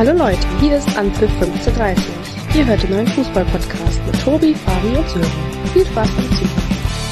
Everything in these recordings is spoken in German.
Hallo Leute, hier ist Anpfiff 15:30. Ihr hört den neuen Fußball-Podcast mit Tobi, Fabi und Sören. Viel Spaß beim Zuhören.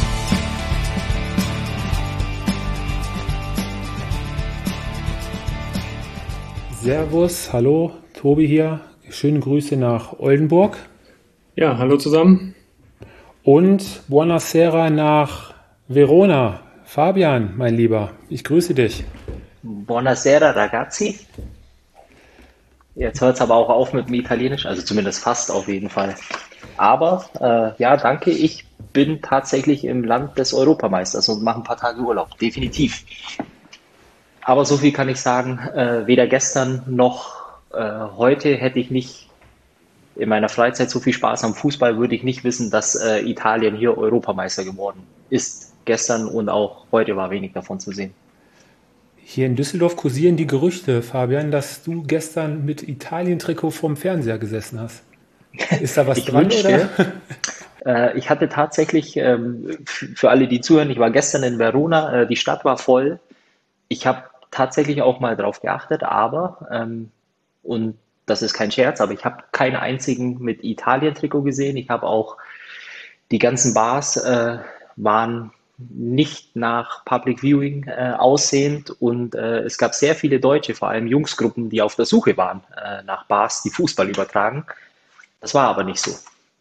Servus, hallo, Tobi hier. Schöne Grüße nach Oldenburg. Ja, hallo zusammen. Und buonasera nach Verona. Fabian, mein Lieber, ich grüße dich. Buonasera ragazzi. Jetzt hört es aber auch auf mit dem Italienisch, also zumindest fast auf jeden Fall. Aber ja, danke, ich bin tatsächlich im Land des Europameisters und mache ein paar Tage Urlaub, definitiv. Aber so viel kann ich sagen, weder gestern noch heute hätte ich nicht in meiner Freizeit so viel Spaß am Fußball, würde ich nicht wissen, dass Italien hier Europameister geworden ist. Gestern und auch heute war wenig davon zu sehen. Hier in Düsseldorf kursieren die Gerüchte, Fabian, dass du gestern mit Italien-Trikot vorm Fernseher gesessen hast. Ist da was Ich dran, wünschte, oder? ich hatte tatsächlich, für alle, die zuhören, ich war gestern in Verona, die Stadt war voll. Ich habe tatsächlich auch mal drauf geachtet, aber, und das ist kein Scherz, aber ich habe keinen einzigen mit Italien-Trikot gesehen. Ich habe auch die ganzen Bars waren nicht nach Public Viewing aussehend und es gab sehr viele Deutsche, vor allem Jungsgruppen, die auf der Suche waren nach Bars, die Fußball übertragen. Das war aber nicht so.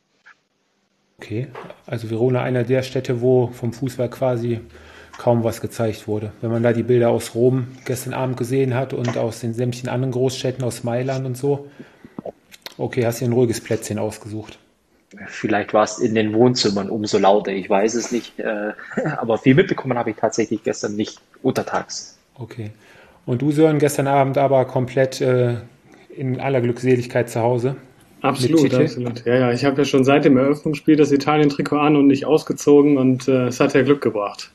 Okay, also Verona, einer der Städte, wo vom Fußball quasi kaum was gezeigt wurde. Wenn man da die Bilder aus Rom gestern Abend gesehen hat und aus den sämtlichen anderen Großstädten, aus Mailand und so. Okay, hast dir ein ruhiges Plätzchen ausgesucht. Vielleicht war es in den Wohnzimmern umso lauter, ich weiß es nicht. Aber viel mitbekommen habe ich tatsächlich gestern nicht untertags. Okay. Und du, Sören, gestern Abend aber komplett in aller Glückseligkeit zu Hause mit Absolut, Titel? absolut. Ja, ich habe ja schon seit dem Eröffnungsspiel das Italien-Trikot an und nicht ausgezogen und es hat ja Glück gebracht.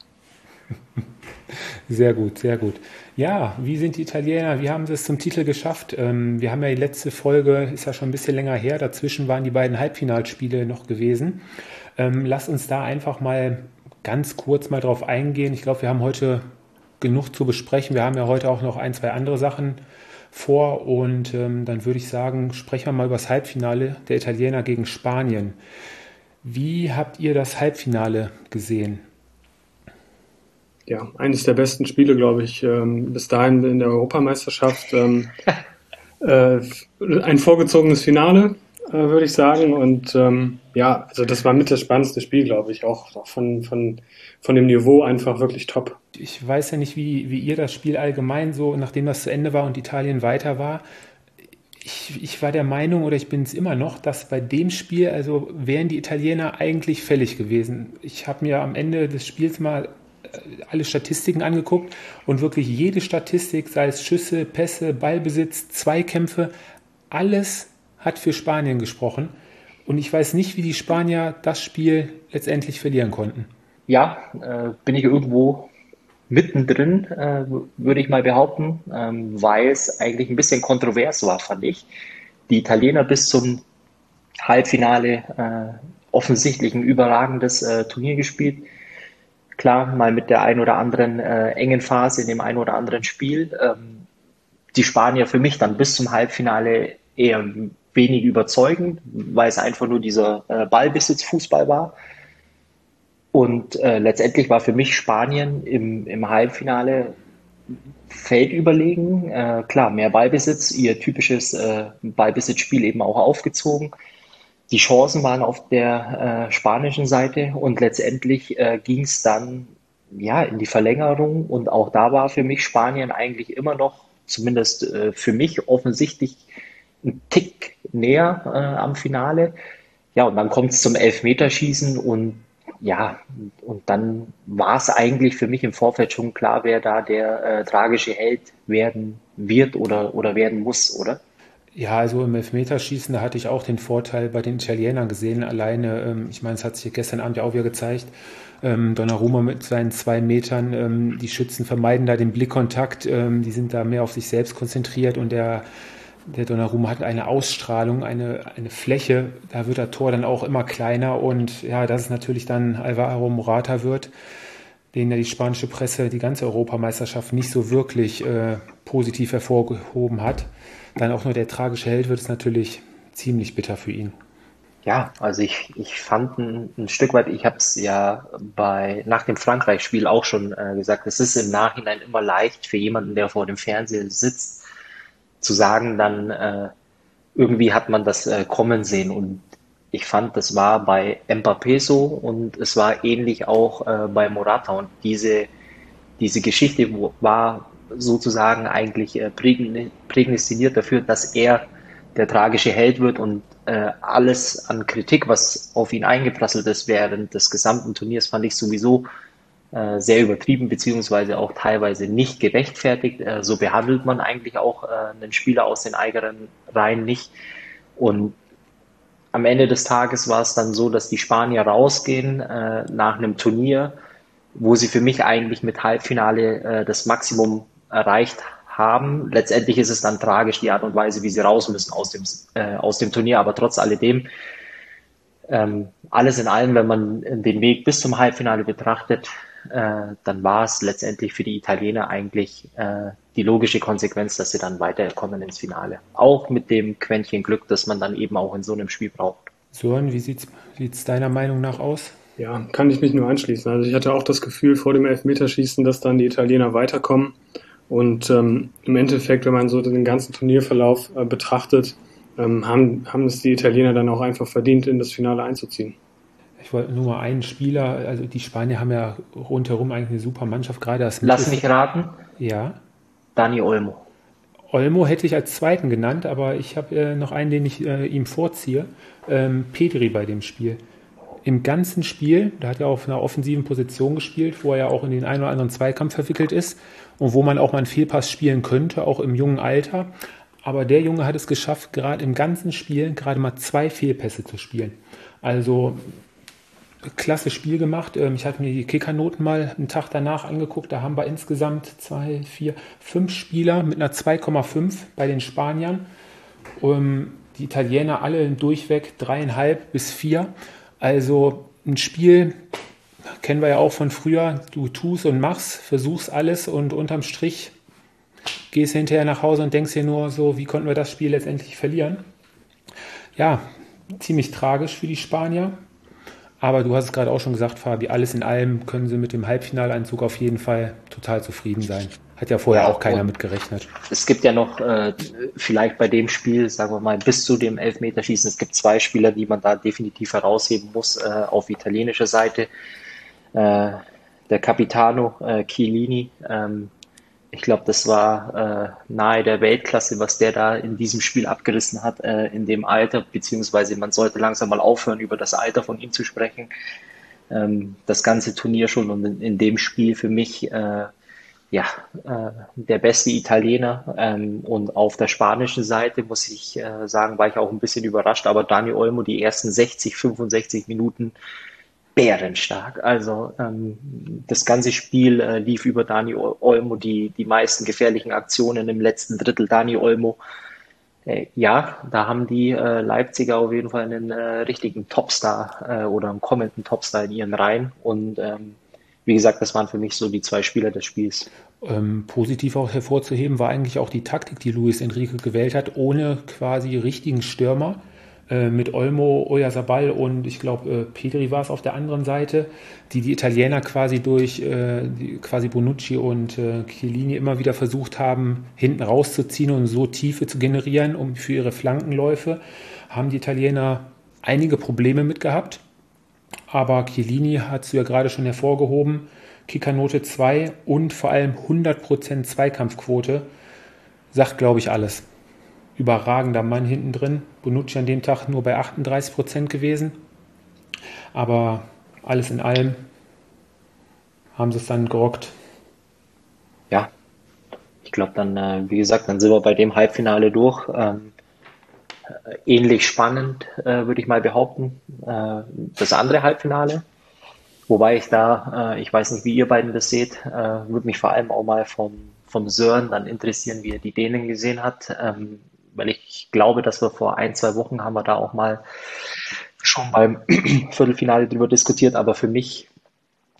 Sehr gut, sehr gut. Ja, wie sind die Italiener? Wie haben sie es zum Titel geschafft? Wir haben ja die letzte Folge, ist ja schon ein bisschen länger her, dazwischen waren die beiden Halbfinalspiele noch gewesen. Lass uns da einfach mal ganz kurz mal drauf eingehen. Ich glaube, wir haben heute genug zu besprechen. Wir haben ja heute auch noch ein, zwei andere Sachen vor und dann würde ich sagen, sprechen wir mal über das Halbfinale der Italiener gegen Spanien. Wie habt ihr das Halbfinale gesehen? Ja, eines der besten Spiele, glaube ich, bis dahin in der Europameisterschaft. Ein vorgezogenes Finale, würde ich sagen. Und ja, also das war mit das spannendste Spiel, glaube ich, auch von dem Niveau einfach wirklich top. Ich weiß ja nicht, wie ihr das Spiel allgemein so, nachdem das zu Ende war und Italien weiter war. Ich war der Meinung, oder ich bin es immer noch, dass bei dem Spiel, also wären die Italiener eigentlich fällig gewesen. Ich habe mir am Ende des Spiels mal alle Statistiken angeguckt und wirklich jede Statistik, sei es Schüsse, Pässe, Ballbesitz, Zweikämpfe, alles hat für Spanien gesprochen. Und ich weiß nicht, wie die Spanier das Spiel letztendlich verlieren konnten. Ja, bin ich irgendwo mittendrin, würde ich mal behaupten, weil es eigentlich ein bisschen kontrovers war, fand ich. Die Italiener bis zum Halbfinale offensichtlich ein überragendes Turnier gespielt. Klar, mal mit der ein oder anderen engen Phase in dem ein oder anderen Spiel. Die Spanier für mich dann bis zum Halbfinale eher wenig überzeugend, weil es einfach nur dieser Ballbesitzfußball war. Und letztendlich war für mich Spanien im Halbfinale feldüberlegen. Klar, mehr Ballbesitz, ihr typisches Ballbesitzspiel eben auch aufgezogen. Die Chancen waren auf der spanischen Seite und letztendlich ging es dann ja in die Verlängerung und auch da war für mich Spanien eigentlich immer noch, zumindest für mich offensichtlich, ein Tick näher am Finale. Ja, und dann kommt es zum Elfmeterschießen und ja, und dann war es eigentlich für mich im Vorfeld schon klar, wer da der tragische Held werden wird oder werden muss, oder? Ja, also im Elfmeterschießen, da hatte ich auch den Vorteil bei den Italienern gesehen. Alleine, ich meine, es hat sich gestern Abend ja auch wieder gezeigt, Donnarumma mit seinen 2 Metern, die Schützen vermeiden da den Blickkontakt, die sind da mehr auf sich selbst konzentriert und der Donnarumma hat eine Ausstrahlung, eine Fläche, da wird das Tor dann auch immer kleiner und ja, dass es natürlich dann Alvaro Morata wird, den ja die spanische Presse die ganze Europameisterschaft nicht so wirklich positiv hervorgehoben hat, dann auch nur der tragische Held, wird es natürlich ziemlich bitter für ihn. Ja, also ich fand ein Stück weit, ich habe es ja nach dem Frankreich-Spiel auch schon gesagt, es ist im Nachhinein immer leicht für jemanden, der vor dem Fernseher sitzt, zu sagen, dann irgendwie hat man das kommen sehen. Und ich fand, das war bei Mbappé so und es war ähnlich auch bei Morata. Und diese Geschichte war sozusagen eigentlich prädestiniert dafür, dass er der tragische Held wird und alles an Kritik, was auf ihn eingeprasselt ist während des gesamten Turniers, fand ich sowieso sehr übertrieben, beziehungsweise auch teilweise nicht gerechtfertigt. So behandelt man eigentlich auch einen Spieler aus den eigenen Reihen nicht. Und am Ende des Tages war es dann so, dass die Spanier rausgehen nach einem Turnier, wo sie für mich eigentlich mit Halbfinale das Maximum erreicht haben. Letztendlich ist es dann tragisch, die Art und Weise, wie sie raus müssen aus dem Turnier, aber trotz alledem, alles in allem, wenn man den Weg bis zum Halbfinale betrachtet, dann war es letztendlich für die Italiener eigentlich die logische Konsequenz, dass sie dann weiterkommen ins Finale. Auch mit dem Quäntchen Glück, das man dann eben auch in so einem Spiel braucht. Sören, wie sieht's deiner Meinung nach aus? Ja, kann ich mich nur anschließen. Also ich hatte auch das Gefühl vor dem Elfmeterschießen, dass dann die Italiener weiterkommen. Und im Endeffekt, wenn man so den ganzen Turnierverlauf betrachtet, haben es die Italiener dann auch einfach verdient, in das Finale einzuziehen. Ich wollte nur mal einen Spieler, also die Spanier haben ja rundherum eigentlich eine super Mannschaft, gerade das Lass mich raten. Ja. Dani Olmo. Olmo hätte ich als zweiten genannt, aber ich habe noch einen, den ich ihm vorziehe. Pedri bei dem Spiel. Im ganzen Spiel, da hat er auf einer offensiven Position gespielt, wo er ja auch in den einen oder anderen Zweikampf verwickelt ist und wo man auch mal einen Fehlpass spielen könnte, auch im jungen Alter. Aber der Junge hat es geschafft, gerade im ganzen Spiel gerade mal 2 Fehlpässe zu spielen. Also klasse Spiel gemacht. Ich hatte mir die Kickernoten mal einen Tag danach angeguckt. Da haben wir insgesamt 2, 4, 5 Spieler mit einer 2,5 bei den Spaniern. Die Italiener alle durchweg 3,5 bis 4. Also ein Spiel, kennen wir ja auch von früher, du tust und machst, versuchst alles und unterm Strich gehst hinterher nach Hause und denkst dir nur so, wie konnten wir das Spiel letztendlich verlieren? Ja, ziemlich tragisch für die Spanier. Aber du hast es gerade auch schon gesagt, Fabi, alles in allem können sie mit dem Halbfinaleinzug auf jeden Fall total zufrieden sein. Hat ja vorher auch keiner mit gerechnet. Es gibt ja noch vielleicht bei dem Spiel, sagen wir mal, bis zu dem Elfmeterschießen, es gibt 2 Spieler, die man da definitiv herausheben muss auf italienischer Seite. Der Capitano Chiellini, ich glaube, das war nahe der Weltklasse, was der da in diesem Spiel abgerissen hat, in dem Alter, beziehungsweise man sollte langsam mal aufhören, über das Alter von ihm zu sprechen. Das ganze Turnier schon und in dem Spiel für mich der beste Italiener. Und auf der spanischen Seite, muss ich sagen, war ich auch ein bisschen überrascht, aber Dani Olmo die ersten 60, 65 Minuten bärenstark. Also das ganze Spiel lief über Dani Olmo, die meisten gefährlichen Aktionen im letzten Drittel Dani Olmo. Da haben die Leipziger auf jeden Fall einen richtigen Topstar oder einen kommenden Topstar in ihren Reihen. Und wie gesagt, das waren für mich so die 2 Spieler des Spiels. Positiv auch hervorzuheben war eigentlich auch die Taktik, die Luis Enrique gewählt hat, ohne quasi richtigen Stürmer. Mit Olmo, Oyarzabal und ich glaube Pedri war es auf der anderen Seite, die Italiener quasi durch quasi Bonucci und Chiellini immer wieder versucht haben, hinten rauszuziehen und so Tiefe zu generieren, um für ihre Flankenläufe, haben die Italiener einige Probleme mit gehabt. Aber Chiellini hat es ja gerade schon hervorgehoben, Kickernote 2 und vor allem 100% Zweikampfquote, sagt glaube ich alles. Überragender Mann hinten drin. Bonucci an dem Tag nur bei 38% gewesen. Aber alles in allem haben sie es dann gerockt. Ja, ich glaube dann, wie gesagt, dann sind wir bei dem Halbfinale durch. Ähnlich spannend, würde ich mal behaupten. Das andere Halbfinale. Wobei ich weiß nicht, wie ihr beiden das seht, würde mich vor allem auch mal vom Sören dann interessieren, wie er die Dänen gesehen hat. Weil ich glaube, dass wir vor 1, 2 Wochen haben wir da auch mal schon beim Viertelfinale drüber diskutiert, aber für mich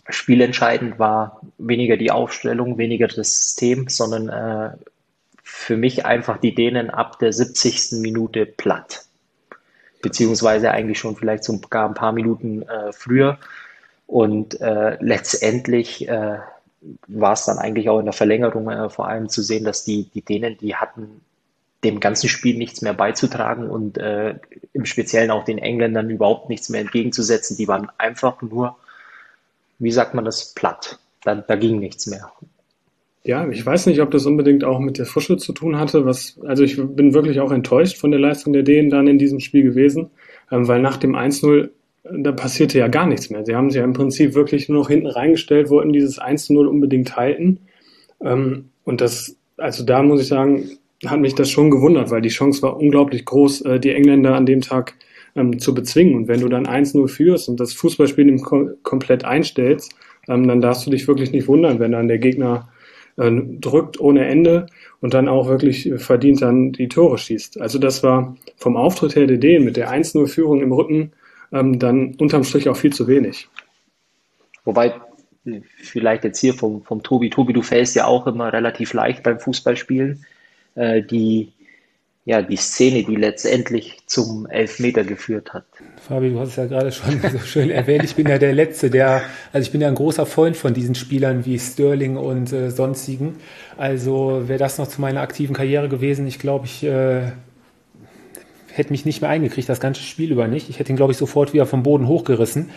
Spielentscheidend war weniger die Aufstellung, weniger das System, sondern für mich einfach die Dänen ab der 70. Minute platt. Beziehungsweise eigentlich schon vielleicht sogar ein paar Minuten früher. Und letztendlich war es dann eigentlich auch in der Verlängerung vor allem zu sehen, dass die Dänen, die hatten dem ganzen Spiel nichts mehr beizutragen und im Speziellen auch den Engländern überhaupt nichts mehr entgegenzusetzen. Die waren einfach nur, wie sagt man das, platt. Da ging nichts mehr. Ja, ich weiß nicht, ob das unbedingt auch mit der Frische zu tun hatte. Also ich bin wirklich auch enttäuscht von der Leistung der Dänen dann in diesem Spiel gewesen, weil nach dem 1:0, da passierte ja gar nichts mehr. Sie haben sich ja im Prinzip wirklich nur noch hinten reingestellt, wollten dieses 1:0 unbedingt halten. Und also da muss ich sagen, hat mich das schon gewundert, weil die Chance war unglaublich groß, die Engländer an dem Tag zu bezwingen. Und wenn du dann 1:0 führst und das Fußballspiel komplett einstellst, dann darfst du dich wirklich nicht wundern, wenn dann der Gegner drückt ohne Ende und dann auch wirklich verdient dann die Tore schießt. Also das war vom Auftritt her der Dänen mit der 1:0-Führung im Rücken dann unterm Strich auch viel zu wenig. Wobei, vielleicht jetzt hier vom Tobi. Tobi, du fällst ja auch immer relativ leicht beim Fußballspielen. Die Szene, die letztendlich zum Elfmeter geführt hat. Fabi, du hast es ja gerade schon so schön erwähnt. Ich bin ja der Letzte, ich bin ja ein großer Freund von diesen Spielern wie Sterling und sonstigen. Also wäre das noch zu meiner aktiven Karriere gewesen, ich glaube, ich hätte mich nicht mehr eingekriegt, das ganze Spiel über nicht. Ich hätte ihn, glaube ich, sofort wieder vom Boden hochgerissen.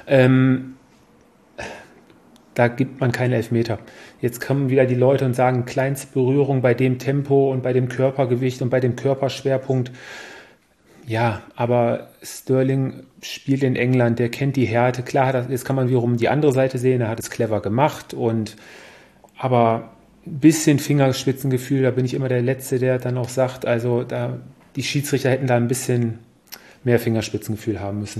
Da gibt man keine Elfmeter. Jetzt kommen wieder die Leute und sagen, kleinste Berührung bei dem Tempo und bei dem Körpergewicht und bei dem Körperschwerpunkt. Ja, aber Sterling spielt in England, der kennt die Härte. Klar, jetzt kann man wiederum die andere Seite sehen, er hat es clever gemacht. Aber ein bisschen Fingerspitzengefühl, da bin ich immer der Letzte, der dann auch sagt, also die Schiedsrichter hätten da ein bisschen mehr Fingerspitzengefühl haben müssen.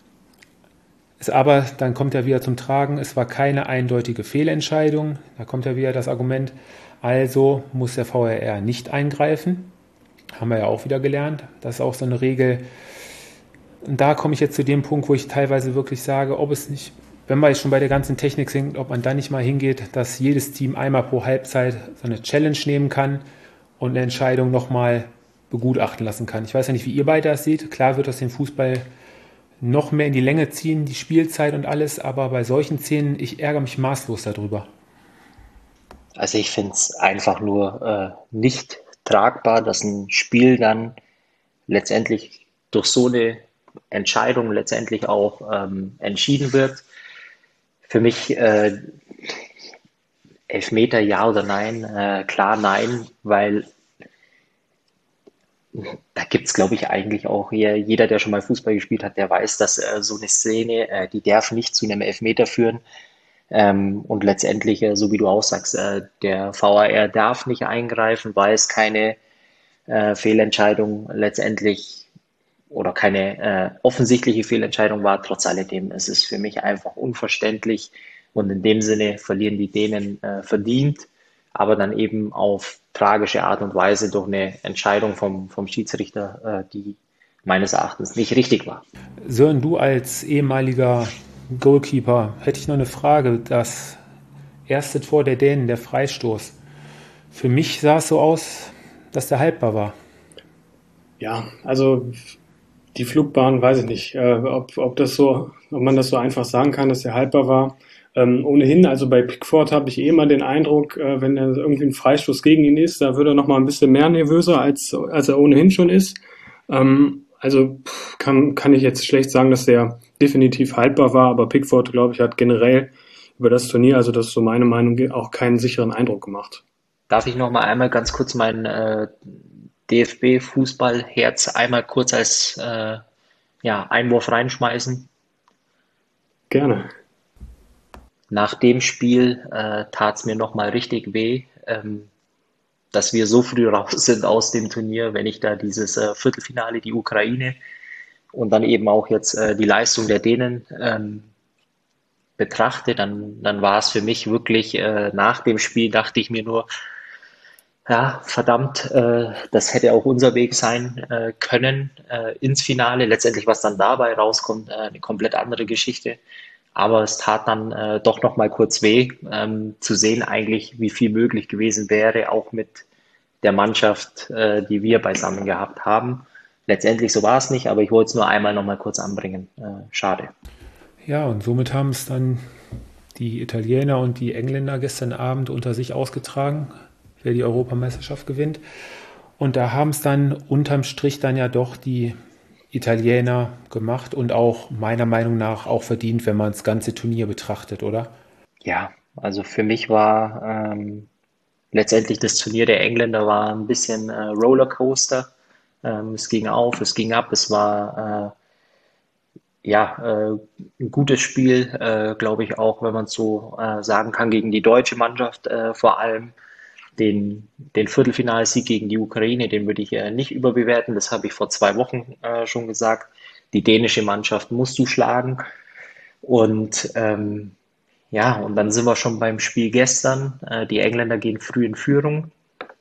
Aber dann kommt er wieder zum Tragen, es war keine eindeutige Fehlentscheidung. Da kommt ja wieder das Argument, also muss der VAR nicht eingreifen. Haben wir ja auch wieder gelernt. Das ist auch so eine Regel. Und da komme ich jetzt zu dem Punkt, wo ich teilweise wirklich sage, ob es nicht, wenn wir jetzt schon bei der ganzen Technik sind, ob man da nicht mal hingeht, dass jedes Team einmal pro Halbzeit so eine Challenge nehmen kann und eine Entscheidung nochmal begutachten lassen kann. Ich weiß ja nicht, wie ihr beide das seht. Klar wird das den Fußball noch mehr in die Länge ziehen, die Spielzeit und alles, aber bei solchen Szenen, ich ärgere mich maßlos darüber. Also ich finde es einfach nur nicht tragbar, dass ein Spiel dann letztendlich durch so eine Entscheidung letztendlich auch entschieden wird. Für mich Elfmeter ja oder nein, klar nein, weil da gibt es, glaube ich, eigentlich auch jeder, der schon mal Fußball gespielt hat, der weiß, dass so eine Szene, die darf nicht zu einem Elfmeter führen. Und letztendlich, so wie du auch sagst, der VAR darf nicht eingreifen, weil es keine Fehlentscheidung letztendlich oder keine offensichtliche Fehlentscheidung war. Trotz alledem, es ist für mich einfach unverständlich und in dem Sinne verlieren die Dänen verdient, aber dann eben auf tragische Art und Weise durch eine Entscheidung vom Schiedsrichter, die meines Erachtens nicht richtig war. Sören, du als ehemaliger Goalkeeper, hätte ich noch eine Frage. Das erste Tor der Dänen, der Freistoß. Für mich sah es so aus, dass der haltbar war. Ja, also die Flugbahn, weiß ich nicht, ob man das so einfach sagen kann, dass der haltbar war. Ohnehin, also bei Pickford habe ich immer den Eindruck, wenn er irgendwie ein Freistoß gegen ihn ist, da wird er noch mal ein bisschen mehr nervöser, als er ohnehin schon ist. Also kann ich jetzt schlecht sagen, dass der definitiv haltbar war, aber Pickford, glaube ich, hat generell über das Turnier, also das ist so meine Meinung, auch keinen sicheren Eindruck gemacht. Darf ich noch mal einmal ganz kurz mein DFB-Fußballherz einmal kurz als Einwurf reinschmeißen? Gerne. Nach dem Spiel tat es mir nochmal richtig weh, dass wir so früh raus sind aus dem Turnier, wenn ich da dieses Viertelfinale, die Ukraine und dann eben auch jetzt die Leistung der Dänen betrachte, dann war es für mich wirklich nach dem Spiel, dachte ich mir nur, ja, verdammt, das hätte auch unser Weg sein können ins Finale. Letztendlich, was dann dabei rauskommt, eine komplett andere Geschichte. Aber es tat dann doch noch mal kurz weh, zu sehen eigentlich, wie viel möglich gewesen wäre, auch mit der Mannschaft, die wir beisammen gehabt haben. Letztendlich so war es nicht, aber ich wollte es nur einmal noch mal kurz anbringen. Schade. Ja, und somit haben es dann die Italiener und die Engländer gestern Abend unter sich ausgetragen, wer die Europameisterschaft gewinnt. Und da haben es dann unterm Strich dann ja doch die Italiener gemacht und auch meiner Meinung nach auch verdient, wenn man das ganze Turnier betrachtet, oder? Ja, also für mich war letztendlich das Turnier der Engländer war ein bisschen Rollercoaster. Es ging auf, es ging ab, es war ein gutes Spiel, glaube ich auch, wenn man es so sagen kann, gegen die deutsche Mannschaft vor allem. Den Viertelfinalsieg gegen die Ukraine, den würde ich nicht überbewerten. Das habe ich vor 2 Wochen schon gesagt. Die dänische Mannschaft musst du schlagen. Und und dann sind wir schon beim Spiel gestern. Die Engländer gehen früh in Führung.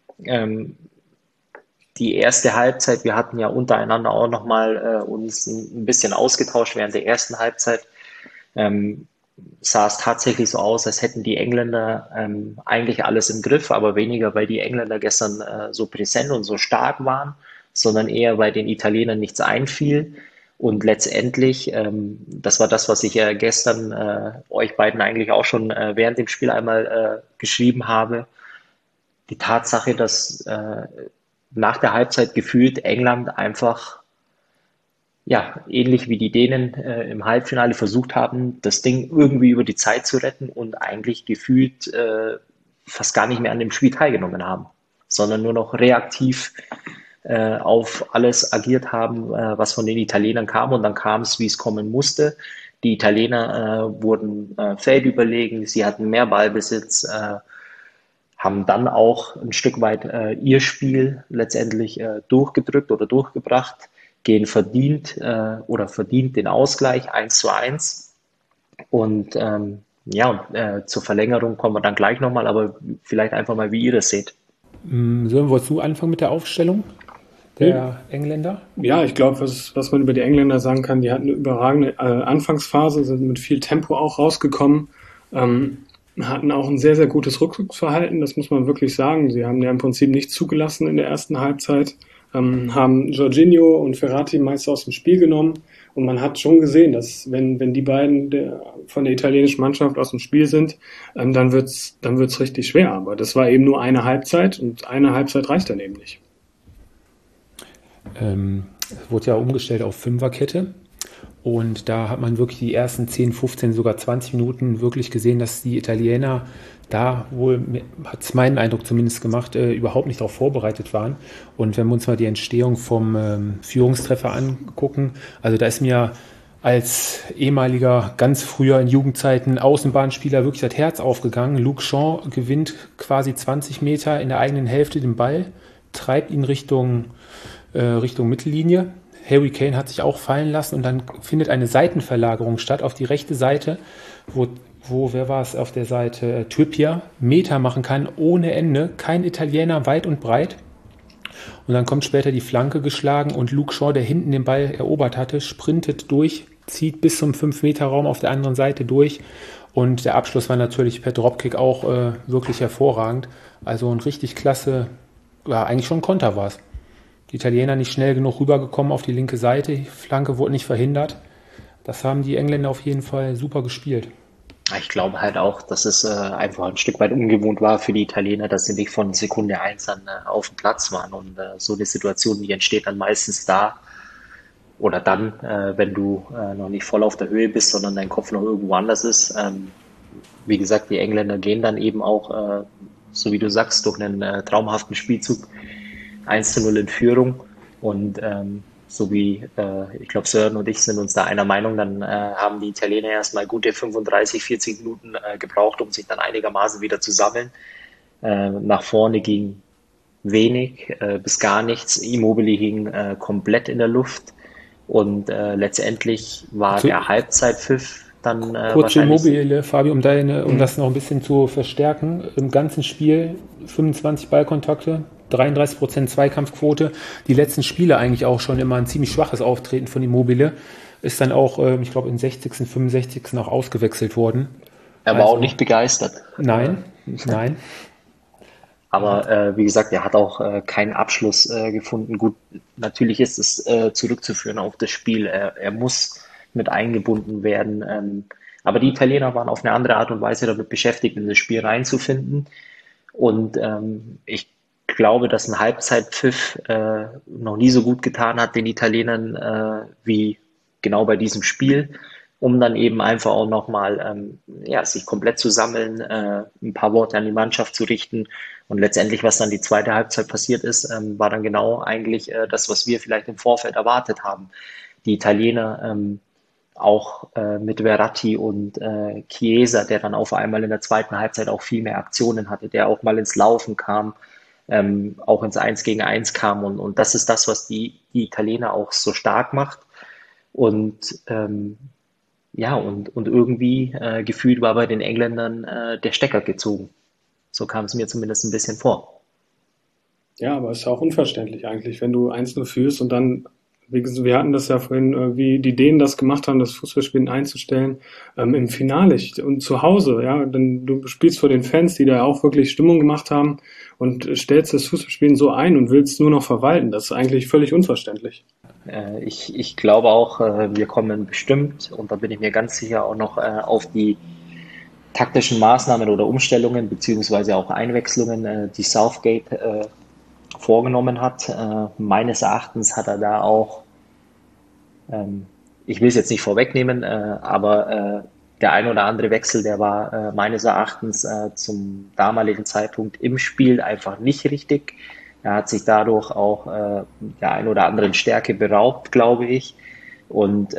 Die erste Halbzeit, wir hatten ja untereinander auch nochmal uns ein bisschen ausgetauscht während der ersten Halbzeit. Sah es tatsächlich so aus, als hätten die Engländer eigentlich alles im Griff, aber weniger, weil die Engländer gestern so präsent und so stark waren, sondern eher, weil den Italienern nichts einfiel. Und letztendlich, das war das, was ich gestern euch beiden eigentlich auch schon während dem Spiel einmal geschrieben habe, die Tatsache, dass nach der Halbzeit gefühlt England einfach ähnlich wie die Dänen im Halbfinale versucht haben, das Ding irgendwie über die Zeit zu retten und eigentlich gefühlt fast gar nicht mehr an dem Spiel teilgenommen haben, sondern nur noch reaktiv auf alles agiert haben, was von den Italienern kam. Und dann kam es, wie es kommen musste. Die Italiener wurden feldüberlegen, sie hatten mehr Ballbesitz, haben dann auch ein Stück weit ihr Spiel letztendlich durchgedrückt oder durchgebracht, gehen verdient den Ausgleich 1:1. Und zur Verlängerung kommen wir dann gleich nochmal, aber vielleicht einfach mal, wie ihr das seht. Wolltest du anfangen mit der Aufstellung der Engländer? Ja, ich glaube, was man über die Engländer sagen kann, die hatten eine überragende Anfangsphase, sind mit viel Tempo auch rausgekommen, hatten auch ein sehr, sehr gutes Rückzugsverhalten, das muss man wirklich sagen. Sie haben ja im Prinzip nichts zugelassen in der ersten Halbzeit, haben Jorginho und Verratti meist aus dem Spiel genommen und man hat schon gesehen, dass wenn die beiden von der italienischen Mannschaft aus dem Spiel sind, dann wird's richtig schwer. Aber das war eben nur eine Halbzeit und eine Halbzeit reicht dann eben nicht. Es wurde ja umgestellt auf Fünferkette. Und da hat man wirklich die ersten 10, 15, sogar 20 Minuten wirklich gesehen, dass die Italiener da wohl, hat es meinen Eindruck zumindest gemacht, überhaupt nicht darauf vorbereitet waren. Und wenn wir uns mal die Entstehung vom Führungstreffer angucken, also da ist mir als ehemaliger, ganz früher in Jugendzeiten Außenbahnspieler wirklich das Herz aufgegangen. Luke Shaw gewinnt quasi 20 Meter in der eigenen Hälfte den Ball, treibt ihn Richtung Mittellinie. Harry Kane hat sich auch fallen lassen und dann findet eine Seitenverlagerung statt auf die rechte Seite, wer war es auf der Seite? Trippier Meter machen kann ohne Ende, kein Italiener weit und breit. Und dann kommt später die Flanke geschlagen und Luke Shaw, der hinten den Ball erobert hatte, sprintet durch, zieht bis zum 5-Meter-Raum auf der anderen Seite durch. Und der Abschluss war natürlich per Dropkick auch wirklich hervorragend. Also ein richtig klasse, ja, eigentlich schon ein Konter war es. Die Italiener nicht schnell genug rübergekommen auf die linke Seite, die Flanke wurde nicht verhindert. Das haben die Engländer auf jeden Fall super gespielt. Ich glaube halt auch, dass es einfach ein Stück weit ungewohnt war für die Italiener, dass sie nicht von Sekunde 1 an auf dem Platz waren. Und so eine Situation, die entsteht dann meistens da oder dann, wenn du noch nicht voll auf der Höhe bist, sondern dein Kopf noch irgendwo anders ist. Wie gesagt, die Engländer gehen dann eben auch, so wie du sagst, durch einen traumhaften Spielzug 1:0 in Führung. Und so wie, ich glaube, Sören und ich sind uns da einer Meinung, dann haben die Italiener erstmal gute 35, 40 Minuten gebraucht, um sich dann einigermaßen wieder zu sammeln. Nach vorne ging wenig bis gar nichts. Immobile hing komplett in der Luft. Und letztendlich war der Halbzeitpfiff dann kurze Immobile, Fabio, um das noch ein bisschen zu verstärken. Im ganzen Spiel 25 Ballkontakte, 33% Zweikampfquote. Die letzten Spiele eigentlich auch schon immer ein ziemlich schwaches Auftreten von Immobile. ist dann auch, ich glaube, in 60., 65. auch ausgewechselt worden. Er war auch nicht begeistert. Nein, nein. Aber wie gesagt, er hat auch keinen Abschluss gefunden. Gut, natürlich ist es zurückzuführen auf das Spiel. Er muss mit eingebunden werden. Aber die Italiener waren auf eine andere Art und Weise damit beschäftigt, in das Spiel reinzufinden. Und ich glaube, dass ein Halbzeitpfiff noch nie so gut getan hat den Italienern wie genau bei diesem Spiel, um dann eben einfach auch nochmal ja, sich komplett zu sammeln, ein paar Worte an die Mannschaft zu richten. Und letztendlich, was dann die zweite Halbzeit passiert ist, war dann genau eigentlich das, was wir vielleicht im Vorfeld erwartet haben. Die Italiener auch mit Verratti und Chiesa, der dann auf einmal in der zweiten Halbzeit auch viel mehr Aktionen hatte, der auch mal ins Laufen kam, auch ins 1 gegen 1 kam. Und das ist das, was die Italiener auch so stark macht. Und ja, und irgendwie gefühlt war bei den Engländern der Stecker gezogen. So kam es mir zumindest ein bisschen vor. Ja, aber ist ja auch unverständlich eigentlich, wenn du 1-0 führst und dann, wie gesagt, wir hatten das ja vorhin, wie die Dänen das gemacht haben, das Fußballspielen einzustellen, im Finale und zu Hause, ja, denn du spielst vor den Fans, die da auch wirklich Stimmung gemacht haben und stellst das Fußballspielen so ein und willst nur noch verwalten. Das ist eigentlich völlig unverständlich. Ich glaube auch, wir kommen bestimmt, und da bin ich mir ganz sicher, auch noch auf die taktischen Maßnahmen oder Umstellungen beziehungsweise auch Einwechslungen, die Southgate vorgenommen hat. Meines Erachtens hat er da auch, ich will es jetzt nicht vorwegnehmen, aber der ein oder andere Wechsel, der war meines Erachtens zum damaligen Zeitpunkt im Spiel einfach nicht richtig. Er hat sich dadurch auch der ein oder anderen Stärke beraubt, glaube ich. Und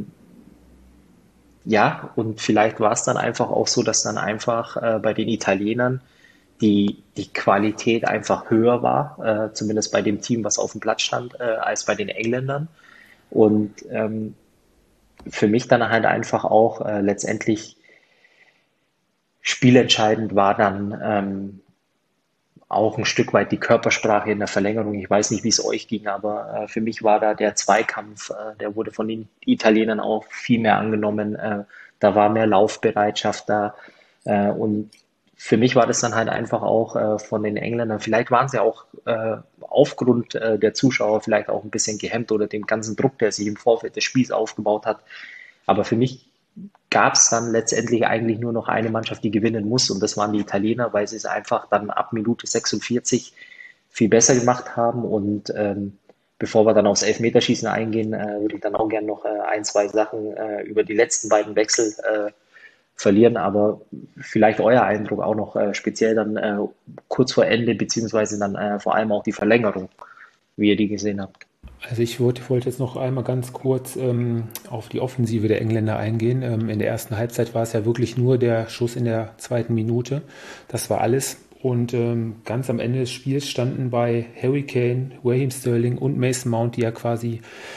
ja, und vielleicht war es dann einfach auch so, dass dann einfach bei den Italienern die Qualität einfach höher war, zumindest bei dem Team, was auf dem Platz stand, als bei den Engländern. Und für mich dann halt einfach auch letztendlich spielentscheidend war dann auch ein Stück weit die Körpersprache in der Verlängerung. Ich weiß nicht, wie es euch ging, aber für mich war da der Zweikampf, der wurde von den Italienern auch viel mehr angenommen. Da war mehr Laufbereitschaft da. Und für mich war das dann halt einfach auch von den Engländern, vielleicht waren sie auch aufgrund der Zuschauer vielleicht auch ein bisschen gehemmt oder dem ganzen Druck, der sich im Vorfeld des Spiels aufgebaut hat. Aber für mich gab es dann letztendlich eigentlich nur noch eine Mannschaft, die gewinnen muss, und das waren die Italiener, weil sie es einfach dann ab Minute 46 viel besser gemacht haben. Und bevor wir dann aufs Elfmeterschießen eingehen, würde ich dann auch gerne noch ein, zwei Sachen über die letzten beiden Wechsel verlieren, aber vielleicht euer Eindruck auch noch speziell dann kurz vor Ende, beziehungsweise dann vor allem auch die Verlängerung, wie ihr die gesehen habt. Also ich wollte jetzt noch einmal ganz kurz auf die Offensive der Engländer eingehen. In der ersten Halbzeit war es ja wirklich nur der Schuss in der zweiten Minute. Das war alles. Und ganz am Ende des Spiels standen bei Harry Kane, Raheem Sterling und Mason Mount, die ja quasi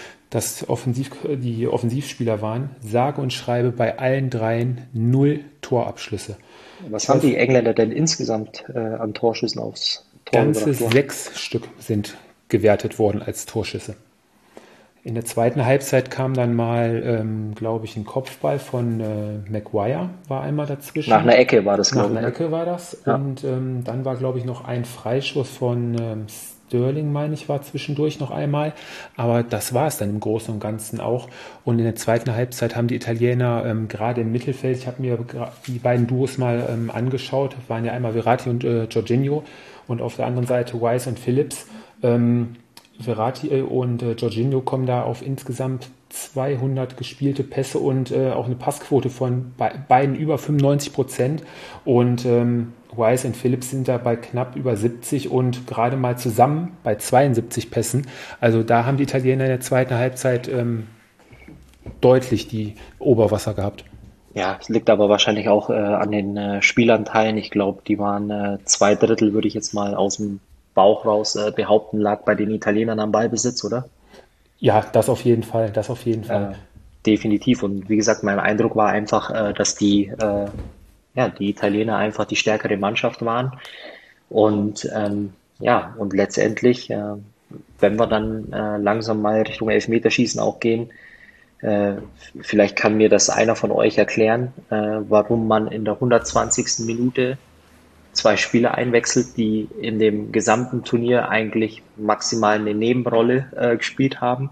die Offensivspieler waren, sage und schreibe bei allen dreien 0 Torabschlüsse. Was haben die Engländer denn insgesamt an Torschüssen aufs Tor Ganze gebracht? 6 Stück sind gewertet worden als Torschüsse. In der zweiten Halbzeit kam dann mal, glaube ich, ein Kopfball von Maguire, war einmal dazwischen. Nach einer Ecke war das, Nach glaube ich. einer Ecke war das. Ja. Und dann war, glaube ich, noch ein Freischuss von Sterling, meine ich, war zwischendurch noch einmal. Aber das war es dann im Großen und Ganzen auch. Und in der zweiten Halbzeit haben die Italiener gerade im Mittelfeld, ich habe mir die beiden Duos mal angeschaut, waren ja einmal Verratti und Jorginho und auf der anderen Seite Wise und Phillips. Verratti und Jorginho kommen da auf insgesamt 200 gespielte Pässe und auch eine Passquote von beiden über 95%. Und Wise und Phillips sind da bei knapp über 70 und gerade mal zusammen bei 72 Pässen. Also da haben die Italiener in der zweiten Halbzeit deutlich die Oberwasser gehabt. Ja, es liegt aber wahrscheinlich auch an den Spielanteilen. Ich glaube, die waren 2/3, würde ich jetzt mal aus dem Bauch raus behaupten, lag bei den Italienern am Ballbesitz, oder? Ja, das auf jeden Fall, Definitiv. Und wie gesagt, mein Eindruck war einfach, dass die Italiener einfach die stärkere Mannschaft waren. Und und letztendlich, wenn wir dann langsam mal Richtung Elfmeterschießen auch gehen, Äh, Vielleicht kann mir das einer von euch erklären, warum man in der 120. Minute zwei Spieler einwechselt, die in dem gesamten Turnier eigentlich maximal eine Nebenrolle gespielt haben,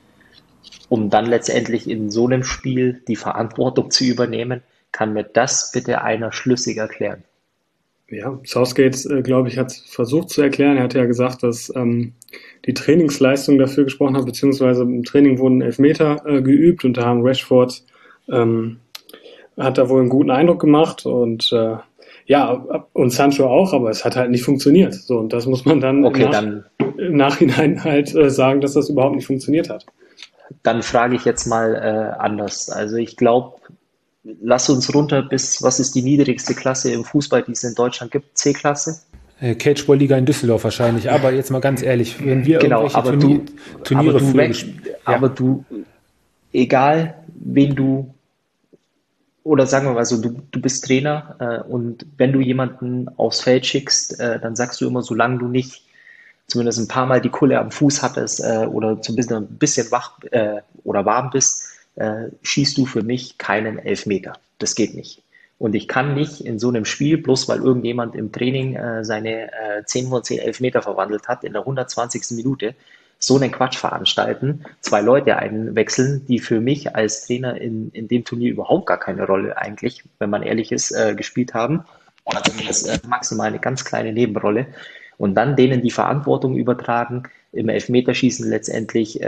um dann letztendlich in so einem Spiel die Verantwortung zu übernehmen. Kann mir das bitte einer schlüssig erklären? Ja, Southgate, glaube ich, hat versucht zu erklären. Er hat ja gesagt, dass die Trainingsleistung dafür gesprochen hat, beziehungsweise im Training wurden Elfmeter geübt und da haben Rashford hat da wohl einen guten Eindruck gemacht und ja, und Sancho auch, aber es hat halt nicht funktioniert. So, und das muss man dann Okay, dann, im Nachhinein halt sagen, dass das überhaupt nicht funktioniert hat. dann frage ich jetzt mal anders. Also ich glaube, lass uns runter bis, was ist die niedrigste Klasse im Fußball, die es in Deutschland gibt? C-Klasse? Catchball-Liga in Düsseldorf wahrscheinlich. Aber jetzt mal ganz ehrlich, wenn wir Genau, irgendwelche aber Turniere du, früher weg- aber du, egal wen du, oder sagen wir mal so, du bist Trainer und wenn du jemanden aufs Feld schickst, dann sagst du immer, solange du nicht zumindest ein paar Mal die Kulle am Fuß hattest oder zumindest ein bisschen wach oder warm bist, schießt du für mich keinen Elfmeter. Das geht nicht. Und ich kann nicht in so einem Spiel, bloß weil irgendjemand im Training seine 10 von 10 Elfmeter verwandelt hat, in der 120. Minute, so einen Quatsch veranstalten, zwei Leute einwechseln, die für mich als Trainer in dem Turnier überhaupt gar keine Rolle eigentlich, wenn man ehrlich ist, gespielt haben. Oder zumindest maximal eine ganz kleine Nebenrolle. Und dann denen die Verantwortung übertragen, im Elfmeterschießen letztendlich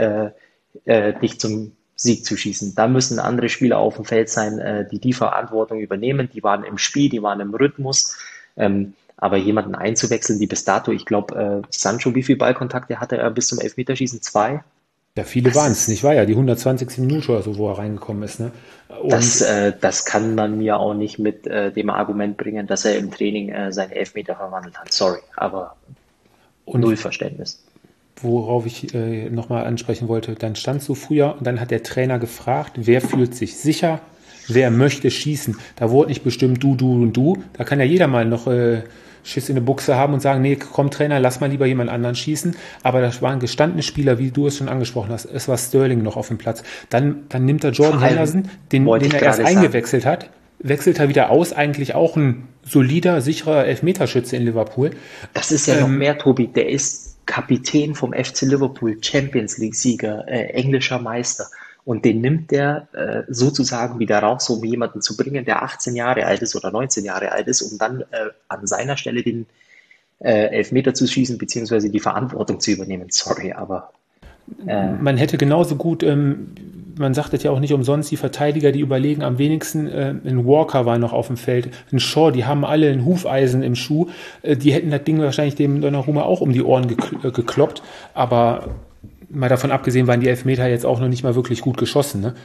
nicht zum Sieg zu schießen. Da müssen andere Spieler auf dem Feld sein, die Verantwortung übernehmen. Die waren im Spiel, die waren im Rhythmus. Aber jemanden einzuwechseln, wie bis dato, ich glaube, Sancho, wie viele Ballkontakte hatte er bis zum Elfmeterschießen? Zwei? Ja, viele Das waren es, nicht ist, wahr? Ja, die 120. Minute oder so, wo er reingekommen ist. Ne? Und, das kann man mir auch nicht mit dem Argument bringen, dass er im Training seine Elfmeter verwandelt hat. Sorry, aber und null Verständnis. worauf ich nochmal ansprechen wollte, dann standst du früher und dann hat der Trainer gefragt, wer fühlt sich sicher, wer möchte schießen. Da wurde nicht bestimmt du und du. Da kann ja jeder mal noch Schiss in der Buchse haben und sagen, nee, komm Trainer, lass mal lieber jemand anderen schießen. Aber das waren gestandene Spieler, wie du es schon angesprochen hast. Es war Sterling noch auf dem Platz. Dann nimmt er Jordan Vor allem Henderson, den wollte er ich erst gerade sagen, eingewechselt hat, wechselt er wieder aus, eigentlich auch ein solider, sicherer Elfmeterschütze in Liverpool. das ist ja noch mehr, Tobi. Der ist Kapitän vom FC Liverpool, Champions League-Sieger, englischer Meister. Und den nimmt der sozusagen wieder raus, um jemanden zu bringen, der 18 Jahre alt ist oder 19 Jahre alt ist, um dann an seiner Stelle den Elfmeter zu schießen, beziehungsweise die Verantwortung zu übernehmen. Sorry, aber Man hätte genauso gut, man sagt es ja auch nicht umsonst, die Verteidiger, die überlegen am wenigsten, ein Walker war noch auf dem Feld, ein Shaw, die haben alle ein Hufeisen im Schuh, die hätten das Ding wahrscheinlich dem Donnarumma auch um die Ohren gekloppt, aber mal davon abgesehen waren die Elfmeter jetzt auch noch nicht mal wirklich gut geschossen. Ne?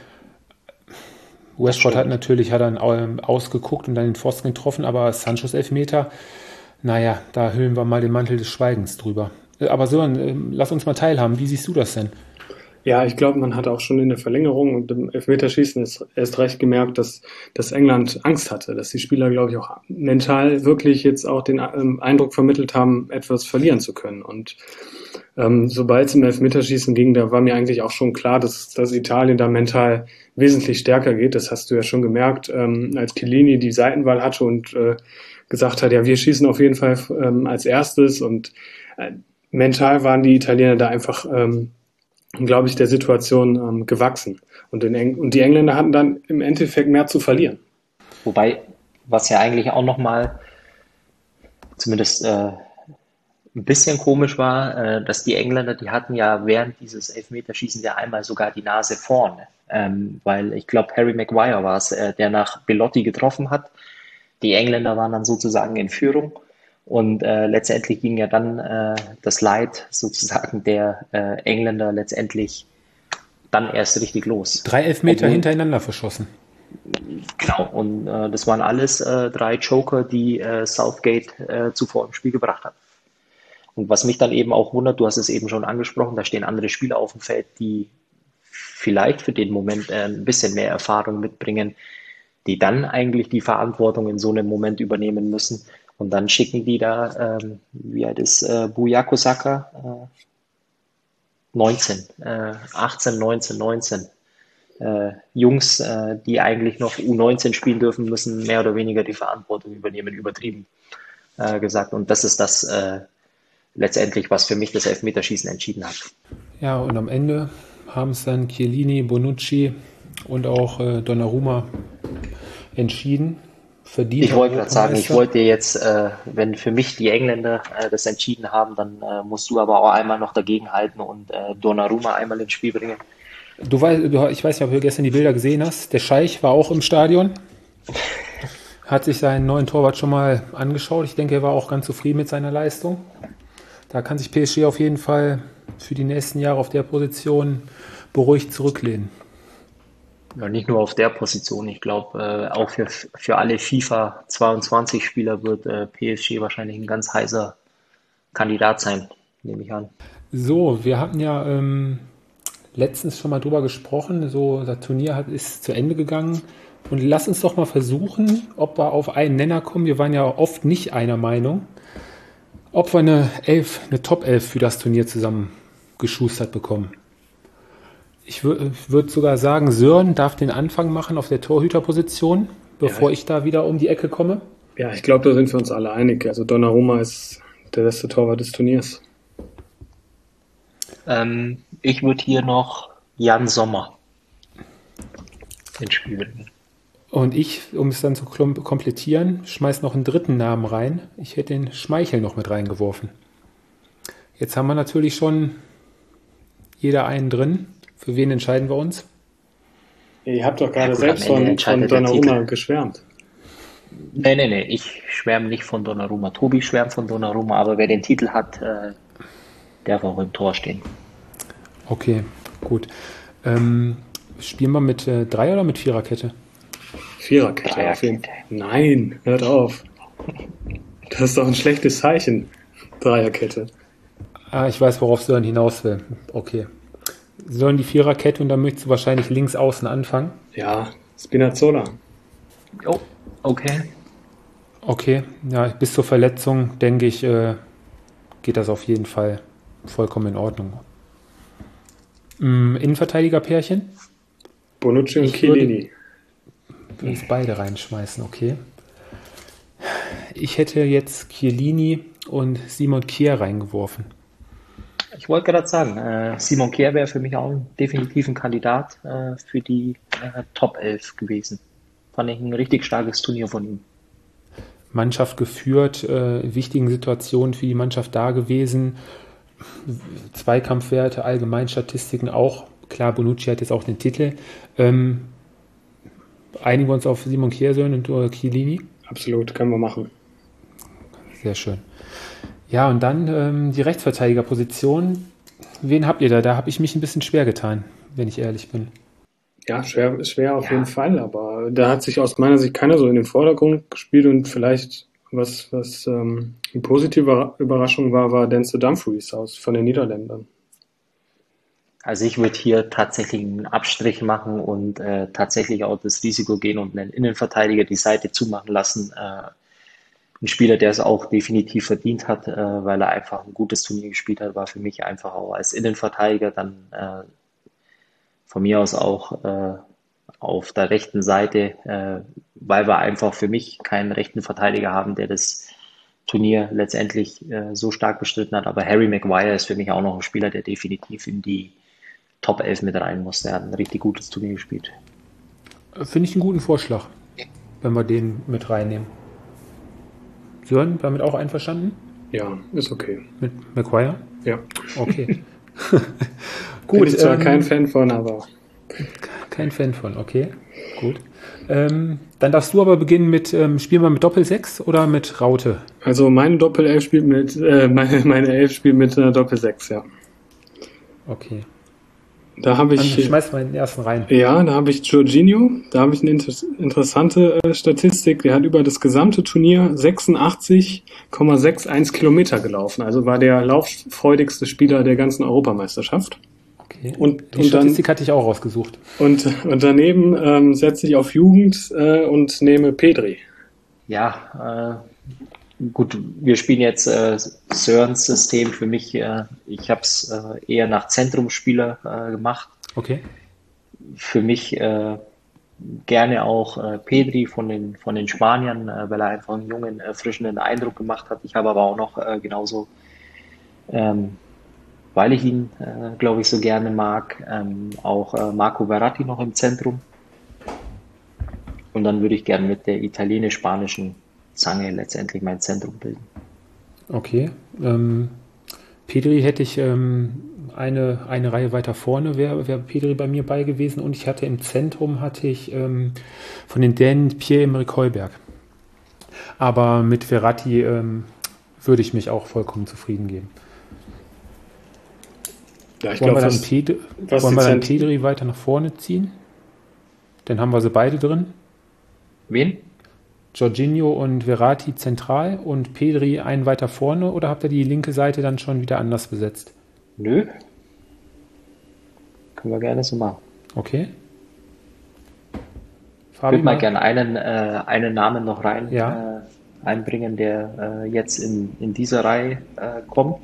Rashford hat stimmt. natürlich hat dann ausgeguckt und dann den Pfosten getroffen, aber Sanchos Elfmeter, naja, da hüllen wir mal den Mantel des Schweigens drüber. Aber Sören, lass uns mal teilhaben. Wie siehst du das denn? Ja, ich glaube, man hat auch schon in der Verlängerung und im Elfmeterschießen erst recht gemerkt, dass England Angst hatte, dass die Spieler, glaube ich, auch mental wirklich jetzt auch den Eindruck vermittelt haben, etwas verlieren zu können. Und sobald es im Elfmeterschießen ging, da war mir eigentlich auch schon klar, dass Italien da mental wesentlich stärker geht. Das hast du ja schon gemerkt, als Chiellini die Seitenwahl hatte und gesagt hat, ja, wir schießen auf jeden Fall als erstes. Und mental waren die Italiener da einfach, glaube ich, der Situation gewachsen. Und die Engländer hatten dann im Endeffekt mehr zu verlieren. Wobei, was ja eigentlich auch nochmal zumindest ein bisschen komisch war, dass die Engländer, die hatten ja während dieses Elfmeterschießen ja einmal sogar die Nase vorne. Weil ich glaube, Harry Maguire war es, der nach Belotti getroffen hat. Die Engländer waren dann sozusagen in Führung und letztendlich ging ja dann das Leid sozusagen der Engländer letztendlich dann erst richtig los. 3 Elfmeter Obwohl, hintereinander verschossen. genau, und das waren alles drei Joker, die Southgate zuvor im Spiel gebracht hat. Und was mich dann eben auch wundert, du hast es eben schon angesprochen, da stehen andere Spieler auf dem Feld, die vielleicht für den Moment ein bisschen mehr Erfahrung mitbringen, die dann eigentlich die Verantwortung in so einem Moment übernehmen müssen. Und dann schicken die da, wie alt ist Bukayo Saka? 19, 18, 19, 19. Jungs, die eigentlich noch U19 spielen dürfen, müssen mehr oder weniger die Verantwortung übernehmen, übertrieben gesagt. Und das ist das letztendlich, was für mich das Elfmeterschießen entschieden hat. Ja, und am Ende haben es dann Chiellini, Bonucci und auch Donnarumma entschieden. Verdient. Ich wollte gerade sagen, ich wollte jetzt, wenn für mich die Engländer das entschieden haben, dann musst du aber auch einmal noch dagegenhalten und Donnarumma einmal ins Spiel bringen. Ich weiß nicht, ob du gestern die Bilder gesehen hast. Der Scheich war auch im Stadion, hat sich seinen neuen Torwart schon mal angeschaut. Ich denke, er war auch ganz zufrieden mit seiner Leistung. Da kann sich PSG auf jeden Fall für die nächsten Jahre auf der Position beruhigt zurücklehnen. Ja, nicht nur auf der Position. Ich glaube, auch für alle FIFA 22 Spieler wird PSG wahrscheinlich ein ganz heißer Kandidat sein, nehme ich an. So, wir hatten ja letztens schon mal drüber gesprochen. So, das Turnier ist zu Ende gegangen. Und lass uns doch mal versuchen, ob wir auf einen Nenner kommen. Wir waren ja oft nicht einer Meinung, ob wir eine Top 11 für das Turnier zusammengeschustert bekommen. Ich würde sogar sagen, Sören darf den Anfang machen auf der Torhüterposition, bevor ich da wieder um die Ecke komme. Ja, ich glaube, da sind wir uns alle einig. Also Donnarumma ist der beste Torwart des Turniers. Ich würde hier noch Jan Sommer ins Spiel bringen. Und ich, um es dann zu komplettieren, schmeiß noch einen dritten Namen rein. Ich hätte den Schmeichel noch mit reingeworfen. Jetzt haben wir natürlich schon jeder einen drin. Für wen entscheiden wir uns? Ihr habt doch gerade selbst von Donnarumma geschwärmt. Nee. Ich schwärme nicht von Donnarumma. Tobi schwärmt von Donnarumma, aber wer den Titel hat, der auch im Tor stehen. Okay, gut. Spielen wir mit Dreier- oder mit Viererkette? Viererkette. Dreierkette. Nein, hört auf. Das ist doch ein schlechtes Zeichen. Dreierkette. Ich weiß, worauf Sören hinaus will. Okay. Sören die Viererkette und dann möchtest du wahrscheinlich links außen anfangen? Ja, Spinazzola. Oh, okay. Okay, ja, bis zur Verletzung, denke ich, geht das auf jeden Fall vollkommen in Ordnung. Innenverteidiger-Pärchen? Bonucci und Chiellini. Will ich beide reinschmeißen, okay. Ich hätte jetzt Chiellini und Simon Kjær reingeworfen. Ich wollte gerade sagen, Simon Kjær wäre für mich auch definitiv ein Kandidat für die Top 11 gewesen. Fand ich ein richtig starkes Turnier von ihm. Mannschaft geführt, wichtigen Situationen für die Mannschaft da gewesen, Zweikampfwerte, Allgemeinstatistiken auch. Klar, Bonucci hat jetzt auch den Titel. Einigen wir uns auf Simon Kjær und Chiellini? Absolut, können wir machen. Sehr schön. Ja, und dann die Rechtsverteidigerposition. Wen habt ihr da? Da habe ich mich ein bisschen schwer getan, wenn ich ehrlich bin. Ja, schwer auf jeden Fall, aber da hat sich aus meiner Sicht keiner so in den Vordergrund gespielt und vielleicht was eine positive Überraschung war Denzel Dumfries von den Niederländern. Also ich würde hier tatsächlich einen Abstrich machen und tatsächlich auch das Risiko gehen und einen Innenverteidiger die Seite zumachen lassen. Ein Spieler, der es auch definitiv verdient hat, weil er einfach ein gutes Turnier gespielt hat, war für mich einfach auch als Innenverteidiger dann von mir aus auch auf der rechten Seite, weil wir einfach für mich keinen rechten Verteidiger haben, der das Turnier letztendlich so stark bestritten hat. Aber Harry Maguire ist für mich auch noch ein Spieler, der definitiv in die Top 11 mit rein muss. Der hat ein richtig gutes Turnier gespielt. Finde ich einen guten Vorschlag, wenn wir den mit reinnehmen. Sören, damit auch einverstanden? Ja, ist okay. Mit Maguire? Ja. Okay. Gut. Bin ich zwar kein Fan von, aber... Kein Fan von, okay. Gut. Dann darfst du aber beginnen mit, spielen wir mit Doppel-6 oder mit Raute? Also meine Doppel-11 spielt mit, meine Elf spielt mit Doppel-6, ja. Okay. Da habe ich... Dann schmeiß mal den ersten rein. Ja, da habe ich Jorginho. Da habe ich eine interessante Statistik. Der hat über das gesamte Turnier 86,61 Kilometer gelaufen. Also war der lauffreudigste Spieler der ganzen Europameisterschaft. Okay. Und die Statistik hatte ich auch rausgesucht. Und daneben setze ich auf Jugend und nehme Pedri. Ja, gut, wir spielen jetzt Sörens System. Für mich, ich habe es eher nach Zentrumsspieler gemacht. Okay. für mich gerne auch Pedri von den Spaniern, weil er einfach einen jungen, erfrischenden Eindruck gemacht hat. Ich habe aber auch noch genauso, ähm, weil ich ihn, glaube ich, so gerne mag, auch Marco Verratti noch im Zentrum. Und dann würde ich gerne mit der italienisch-spanischen Zange letztendlich mein Zentrum bilden. Okay. Pedri hätte ich eine Reihe weiter vorne, wäre Pedri bei mir bei gewesen. Und ich hatte im Zentrum von den Dänen Pierre-Emerick Højbjerg. Aber mit Verratti würde ich mich auch vollkommen zufrieden geben. Ja, ich Wollen glaube, wir dann Pedri weiter nach vorne ziehen? Dann haben wir sie beide drin. Wen? Jorginho und Verratti zentral und Pedri einen weiter vorne, oder habt ihr die linke Seite dann schon wieder anders besetzt? Nö. Können wir gerne so machen. Okay. Ich Fabi, würde mal gerne einen Namen noch Ja. einbringen, der jetzt in dieser Reihe kommt.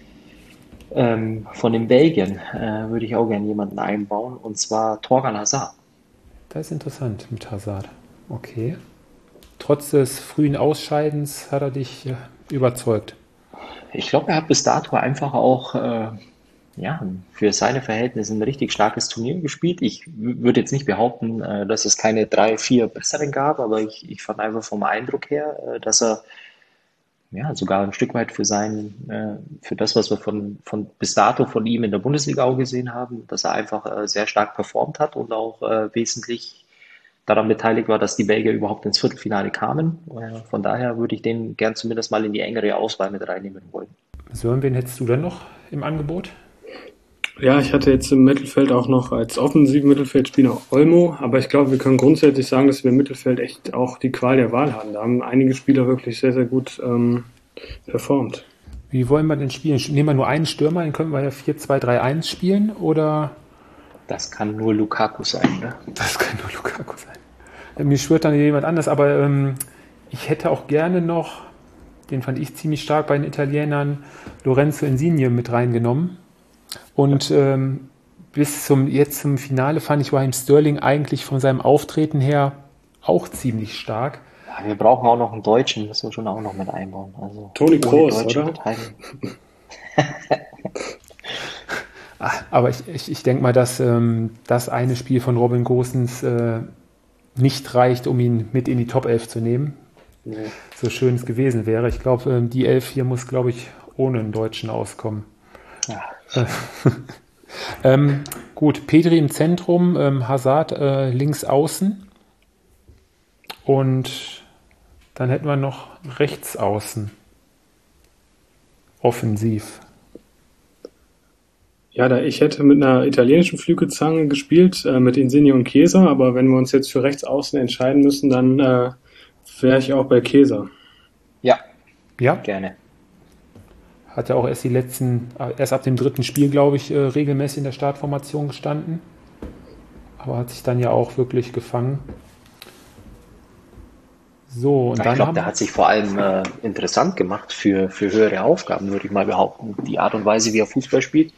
Von den Belgien würde ich auch gerne jemanden einbauen, und zwar Thorgan Hazard. Das ist interessant mit Hazard. Okay. Trotz des frühen Ausscheidens hat er dich überzeugt. Ich glaube, er hat bis dato einfach auch für seine Verhältnisse ein richtig starkes Turnier gespielt. Ich würde jetzt nicht behaupten, dass es keine 3, 4 besseren gab, aber ich fand einfach vom Eindruck her, dass er sogar ein Stück weit für das, was wir von bis dato von ihm in der Bundesliga auch gesehen haben, dass er einfach sehr stark performt hat und auch wesentlich daran beteiligt war, dass die Belgier überhaupt ins Viertelfinale kamen. Von daher würde ich den gern zumindest mal in die engere Auswahl mit reinnehmen wollen. Sören, wen hättest du denn noch im Angebot? Ja, ich hatte jetzt im Mittelfeld auch noch als offensiven Mittelfeldspieler Olmo, aber ich glaube, wir können grundsätzlich sagen, dass wir im Mittelfeld echt auch die Qual der Wahl haben. Da haben einige Spieler wirklich sehr, sehr gut performt. Wie wollen wir denn spielen? Nehmen wir nur einen Stürmer, dann können wir ja 4-2-3-1 spielen, oder? Das kann nur Lukaku sein, ne? Das kann nur Lukaku sein. Mir schwört dann jemand anders, aber ich hätte auch gerne noch, den fand ich ziemlich stark bei den Italienern, Lorenzo Insigne mit reingenommen. Und bis zum Finale fand ich Raheem Sterling eigentlich von seinem Auftreten her auch ziemlich stark. Ja, wir brauchen auch noch einen Deutschen, müssen wir schon auch noch mit einbauen. Also Toni ohne Kroos, Deutsche oder? beteiligen. Aber ich denke mal, dass das eine Spiel von Robin Gosens nicht reicht, um ihn mit in die Top 11 zu nehmen. Nee. So schön es gewesen wäre. Ich glaube, die 11 hier muss, glaube ich, ohne einen Deutschen auskommen. Ja. Gut, Pedri im Zentrum, Hazard links außen. Und dann hätten wir noch rechts außen. Offensiv. Ja, ich hätte mit einer italienischen Flügelzange gespielt, mit Insigne und Chiesa, aber wenn wir uns jetzt für rechts außen entscheiden müssen, dann wäre ich auch bei Chiesa. Ja, Ja, gerne. hat ja auch erst ab dem dritten Spiel, glaube ich, regelmäßig in der Startformation gestanden. Aber hat sich dann ja auch wirklich gefangen. So, und Ich dann glaube, der hat sich vor allem interessant gemacht für höhere Aufgaben, würde ich mal behaupten. Die Art und Weise, wie er Fußball spielt,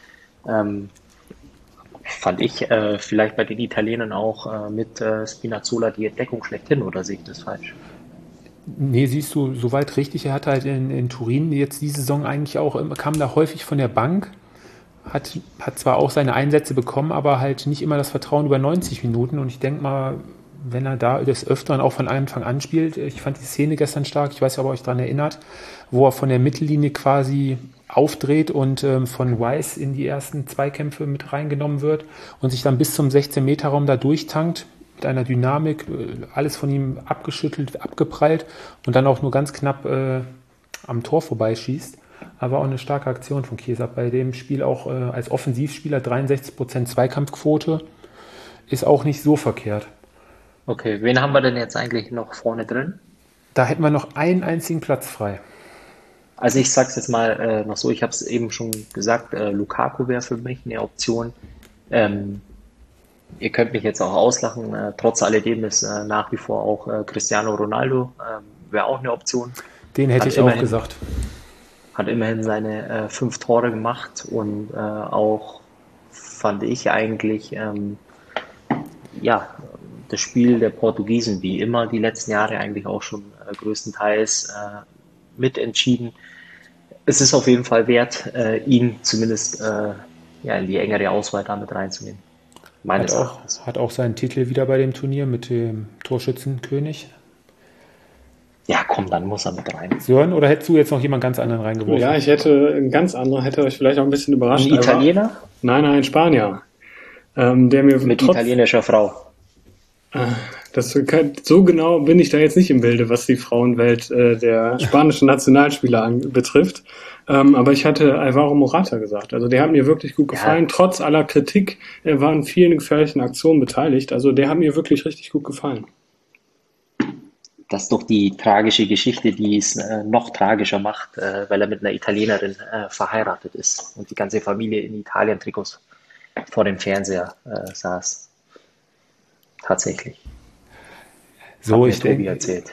fand ich vielleicht bei den Italienern auch mit Spinazzola die Entdeckung schlechthin, oder sehe ich das falsch? Nee, siehst du, soweit richtig. Er hat halt in Turin jetzt die Saison eigentlich auch, kam da häufig von der Bank, hat zwar auch seine Einsätze bekommen, aber halt nicht immer das Vertrauen über 90 Minuten. Und ich denke mal, wenn er da des Öfteren auch von Anfang an spielt, ich fand die Szene gestern stark, ich weiß nicht, ob ihr euch daran erinnert, wo er von der Mittellinie quasi aufdreht und von Rice in die ersten Zweikämpfe mit reingenommen wird und sich dann bis zum 16-Meter-Raum da durchtankt, mit einer Dynamik, alles von ihm abgeschüttelt, abgeprallt und dann auch nur ganz knapp am Tor vorbeischießt. Aber auch eine starke Aktion von Chiesa bei dem Spiel, auch als Offensivspieler 63% Zweikampfquote, ist auch nicht so verkehrt. Okay, wen haben wir denn jetzt eigentlich noch vorne drin? Da hätten wir noch einen einzigen Platz frei. Also ich sage es jetzt mal noch so, ich habe es eben schon gesagt, Lukaku wäre für mich eine Option. Ihr könnt mich jetzt auch auslachen, trotz alledem ist nach wie vor auch Cristiano Ronaldo, wäre auch eine Option. Den hätte ich auch gesagt. Hat immerhin seine 5 Tore gemacht und auch, fand ich eigentlich, ja, das Spiel der Portugiesen, wie immer die letzten Jahre eigentlich auch schon größtenteils mitentschieden. Es ist auf jeden Fall wert, ihn zumindest ja, in die engere Auswahl damit reinzunehmen, Hat meines auch, Erachtens. hat auch seinen Titel wieder bei dem Turnier mit dem Torschützenkönig. Ja, komm, dann muss er mit rein. Sören, oder hättest du jetzt noch jemand ganz anderen Ja, reingeworfen? ich hätte einen ganz anderen, hätte euch vielleicht auch ein bisschen Ein überrascht, aber Italiener nein, Spanier, der mir mit trotz, italienischer Frau. so genau bin ich da jetzt nicht im Bilde, was die Frauenwelt der spanischen Nationalspieler betrifft. Aber ich hatte Alvaro Morata gesagt. Also der hat mir wirklich gut gefallen, Ja, trotz aller Kritik. Er war in vielen gefährlichen Aktionen beteiligt. Also der hat mir wirklich richtig gut gefallen. das ist doch die tragische Geschichte, die es noch tragischer macht, weil er mit einer Italienerin verheiratet ist und die ganze Familie in Italien-Trikots vor dem Fernseher saß. Tatsächlich. Hat So, mir ich Tobi denke, erzählt.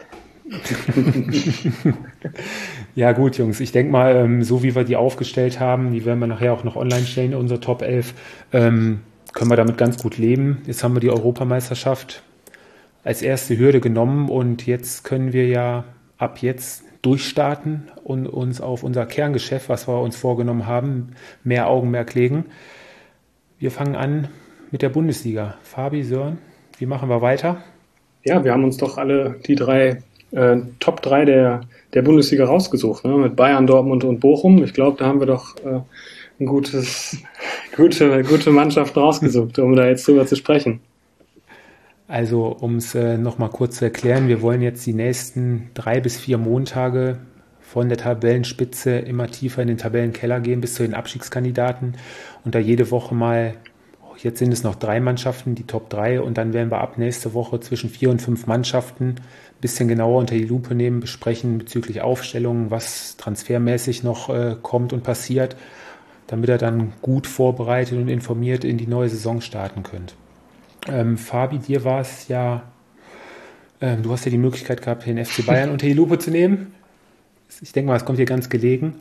ja gut, Jungs, ich denke mal, so wie wir die aufgestellt haben, die werden wir nachher auch noch online stellen, unsere Top 11, können wir damit ganz gut leben. Jetzt haben wir die Europameisterschaft als erste Hürde genommen und jetzt können wir ja ab jetzt durchstarten und uns auf unser Kerngeschäft, was wir uns vorgenommen haben, mehr Augenmerk legen. Wir fangen an mit der Bundesliga. Fabi, Sören, wie machen wir weiter? Ja, wir haben uns doch alle die Top 3 der Bundesliga rausgesucht, ne? Mit Bayern, Dortmund und Bochum. Ich glaube, da haben wir doch ein gute Mannschaften rausgesucht, um da jetzt drüber zu sprechen. Also, um es nochmal kurz zu erklären, wir wollen jetzt die nächsten 3 bis 4 Montage von der Tabellenspitze immer tiefer in den Tabellenkeller gehen bis zu den Abstiegskandidaten und da jede Woche mal, jetzt sind es noch 3 Mannschaften, die Top 3 und dann werden wir ab nächste Woche zwischen 4 und 5 Mannschaften ein bisschen genauer unter die Lupe nehmen, besprechen bezüglich Aufstellungen, was transfermäßig noch kommt und passiert, damit ihr dann gut vorbereitet und informiert in die neue Saison starten könnt. Fabi, dir war es ja, du hast ja die Möglichkeit gehabt, den FC Bayern unter die Lupe zu nehmen. Ich denke mal, es kommt dir ganz gelegen.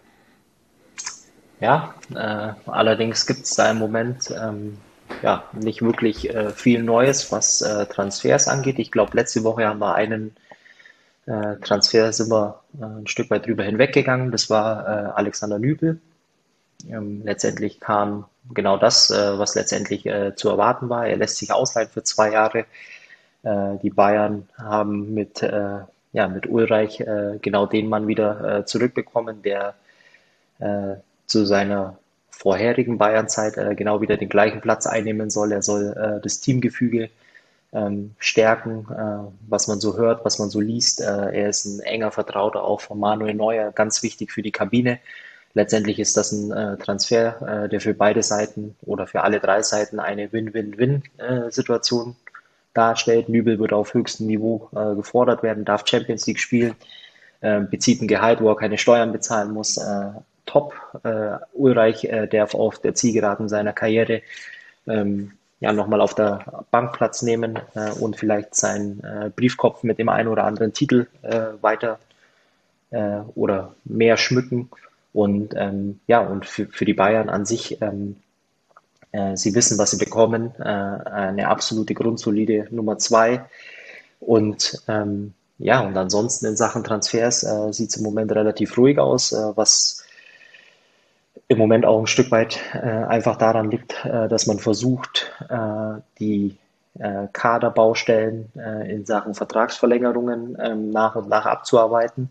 Ja, allerdings gibt es da im Moment ja, nicht wirklich viel Neues, was Transfers angeht. Ich glaube, letzte Woche haben wir einen Transfer, sind wir ein Stück weit drüber hinweggegangen. Das war Alexander Nübel. Letztendlich kam genau das, was letztendlich zu erwarten war. Er lässt sich ausleihen für 2 Jahre. Die Bayern haben ja, mit Ulreich genau den Mann wieder zurückbekommen, der zu seiner vorherigen Bayernzeit genau wieder den gleichen Platz einnehmen soll. Er soll das Teamgefüge stärken, was man so hört, was man so liest. Er ist ein enger Vertrauter auch von Manuel Neuer, ganz wichtig für die Kabine. Letztendlich ist das ein Transfer, der für beide Seiten oder für alle 3 Seiten eine Win-Win-Win-Situation darstellt. Nübel wird auf höchstem Niveau gefordert werden, darf Champions League spielen, bezieht ein Gehalt, wo er keine Steuern bezahlen muss. Top. Ulreich darf auf der Zielgeraden seiner Karriere ja, nochmal auf der Bank Platz nehmen und vielleicht seinen Briefkopf mit dem einen oder anderen Titel weiter oder mehr schmücken. Und ja, und für die Bayern an sich, sie wissen, was sie bekommen. Eine absolute grundsolide Nummer 2. Und ja, und ansonsten in Sachen Transfers sieht es im Moment relativ ruhig aus, was im Moment auch ein Stück weit einfach daran liegt, dass man versucht, die Kaderbaustellen in Sachen Vertragsverlängerungen nach und nach abzuarbeiten.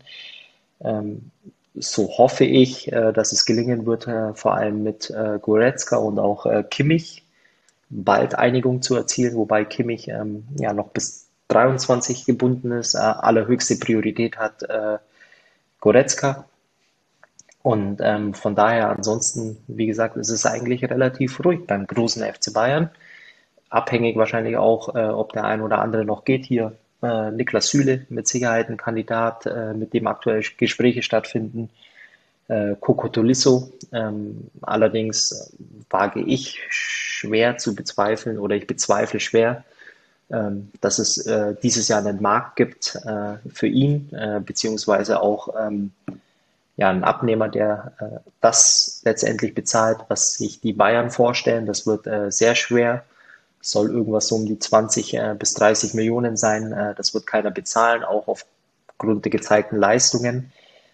So hoffe ich, dass es gelingen wird, vor allem mit Goretzka und auch Kimmich bald Einigung zu erzielen, wobei Kimmich ja noch bis 23 gebunden ist. Allerhöchste Priorität hat Goretzka. Und von daher ansonsten, wie gesagt, ist es eigentlich relativ ruhig beim großen FC Bayern. Abhängig wahrscheinlich auch, ob der ein oder andere noch geht hier. Niklas Süle mit Sicherheit ein Kandidat, mit dem aktuell Gespräche stattfinden. Coco Tolisso. Allerdings wage ich schwer zu bezweifeln oder ich bezweifle schwer, dass es dieses Jahr einen Markt gibt für ihn, beziehungsweise auch ja, ein Abnehmer, der das letztendlich bezahlt, was sich die Bayern vorstellen. Das wird sehr schwer. soll irgendwas so um die 20 bis 30 Millionen sein. Das wird keiner bezahlen, auch aufgrund der gezeigten Leistungen.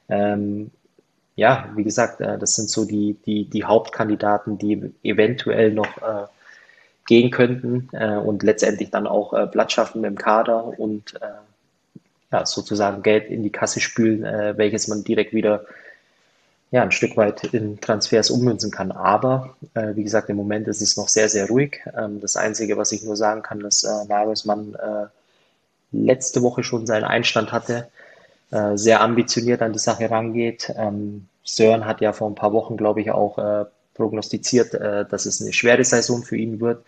Ja, wie gesagt, das sind so die Hauptkandidaten, die eventuell noch gehen könnten und letztendlich dann auch Platz schaffen im Kader und ja, sozusagen Geld in die Kasse spülen, welches man direkt wieder ja, ein Stück weit in Transfers ummünzen kann. Aber wie gesagt, im Moment ist es noch sehr, sehr ruhig. Das Einzige, was ich nur sagen kann, dass Nagelsmann letzte Woche schon seinen Einstand hatte, sehr ambitioniert an die Sache rangeht. Sören hat ja vor ein paar Wochen, glaube ich, auch prognostiziert, dass es eine schwere Saison für ihn wird.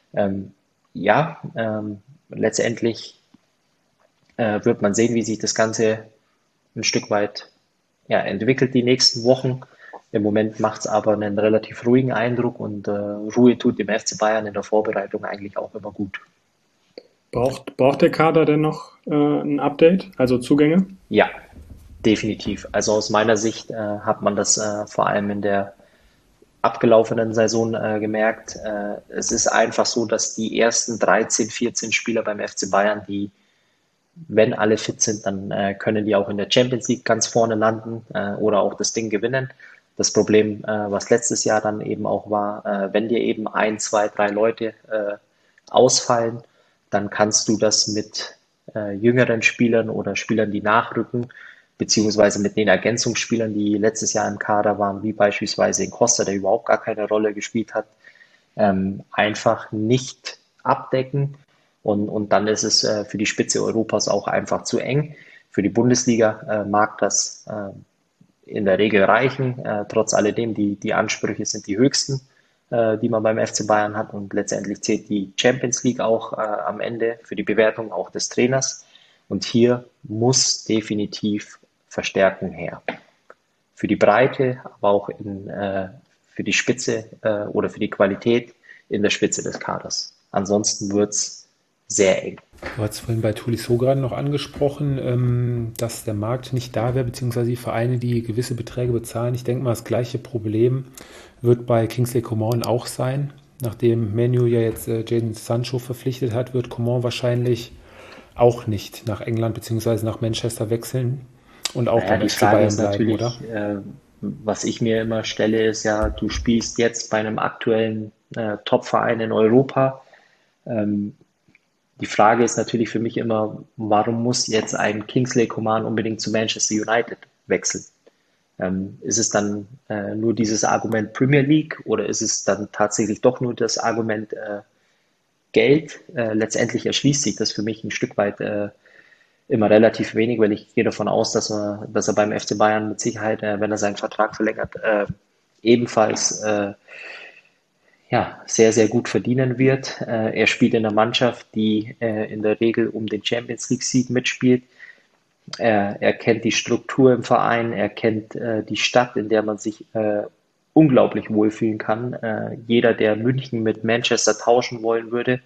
Ja, letztendlich wird man sehen, wie sich das Ganze ein Stück weit ja, entwickelt die nächsten Wochen. Im Moment macht es aber einen relativ ruhigen Eindruck und Ruhe tut dem FC Bayern in der Vorbereitung eigentlich auch immer gut. Braucht der Kader denn noch ein Update, also Zugänge? Ja, definitiv. Also aus meiner Sicht hat man das vor allem in der abgelaufenen Saison gemerkt. Es ist einfach so, dass die ersten 13, 14 Spieler beim FC Bayern, die wenn alle fit sind, dann können die auch in der Champions League ganz vorne landen oder auch das Ding gewinnen. Das Problem, was letztes Jahr dann eben auch war, wenn dir eben 1, 2, 3 Leute ausfallen, dann kannst du das mit jüngeren Spielern oder Spielern, die nachrücken, beziehungsweise mit den Ergänzungsspielern, die letztes Jahr im Kader waren, wie beispielsweise in Costa, der überhaupt gar keine Rolle gespielt hat, einfach nicht abdecken. Und dann ist es für die Spitze Europas auch einfach zu eng. Für die Bundesliga mag das in der Regel reichen. Trotz alledem, die Ansprüche sind die höchsten, die man beim FC Bayern hat. Und letztendlich zählt die Champions League auch am Ende für die Bewertung auch des Trainers. Und hier muss definitiv Verstärkung her. Für die Breite, aber auch für die Spitze oder für die Qualität in der Spitze des Kaders. Ansonsten wird's sehr eng. Du hast vorhin bei Tolisso gerade noch angesprochen, dass der Markt nicht da wäre, beziehungsweise die Vereine, die gewisse Beträge bezahlen. Ich denke mal, das gleiche Problem wird bei Kingsley Coman auch sein. Nachdem Manu ja jetzt Jadon Sancho verpflichtet hat, wird Coman wahrscheinlich auch nicht nach England beziehungsweise nach Manchester wechseln und auch beim FC Bayern bleiben, oder? Was ich mir immer stelle, ist ja, du spielst jetzt bei einem aktuellen Top-Verein in Europa. Die Frage ist natürlich für mich immer, warum muss jetzt ein Kingsley Coman unbedingt zu Manchester United wechseln? Ist es dann nur dieses Argument Premier League oder ist es dann tatsächlich doch nur das Argument Geld? Letztendlich erschließt sich das für mich ein Stück weit immer relativ wenig, weil ich gehe davon aus, dass er beim FC Bayern mit Sicherheit, wenn er seinen Vertrag verlängert, ebenfalls ja, sehr, sehr gut verdienen wird. Er spielt in einer Mannschaft, die in der Regel um den Champions League-Sieg mitspielt. Er kennt die Struktur im Verein, er kennt die Stadt, in der man sich unglaublich wohlfühlen kann. Jeder, der München mit Manchester tauschen wollen würde,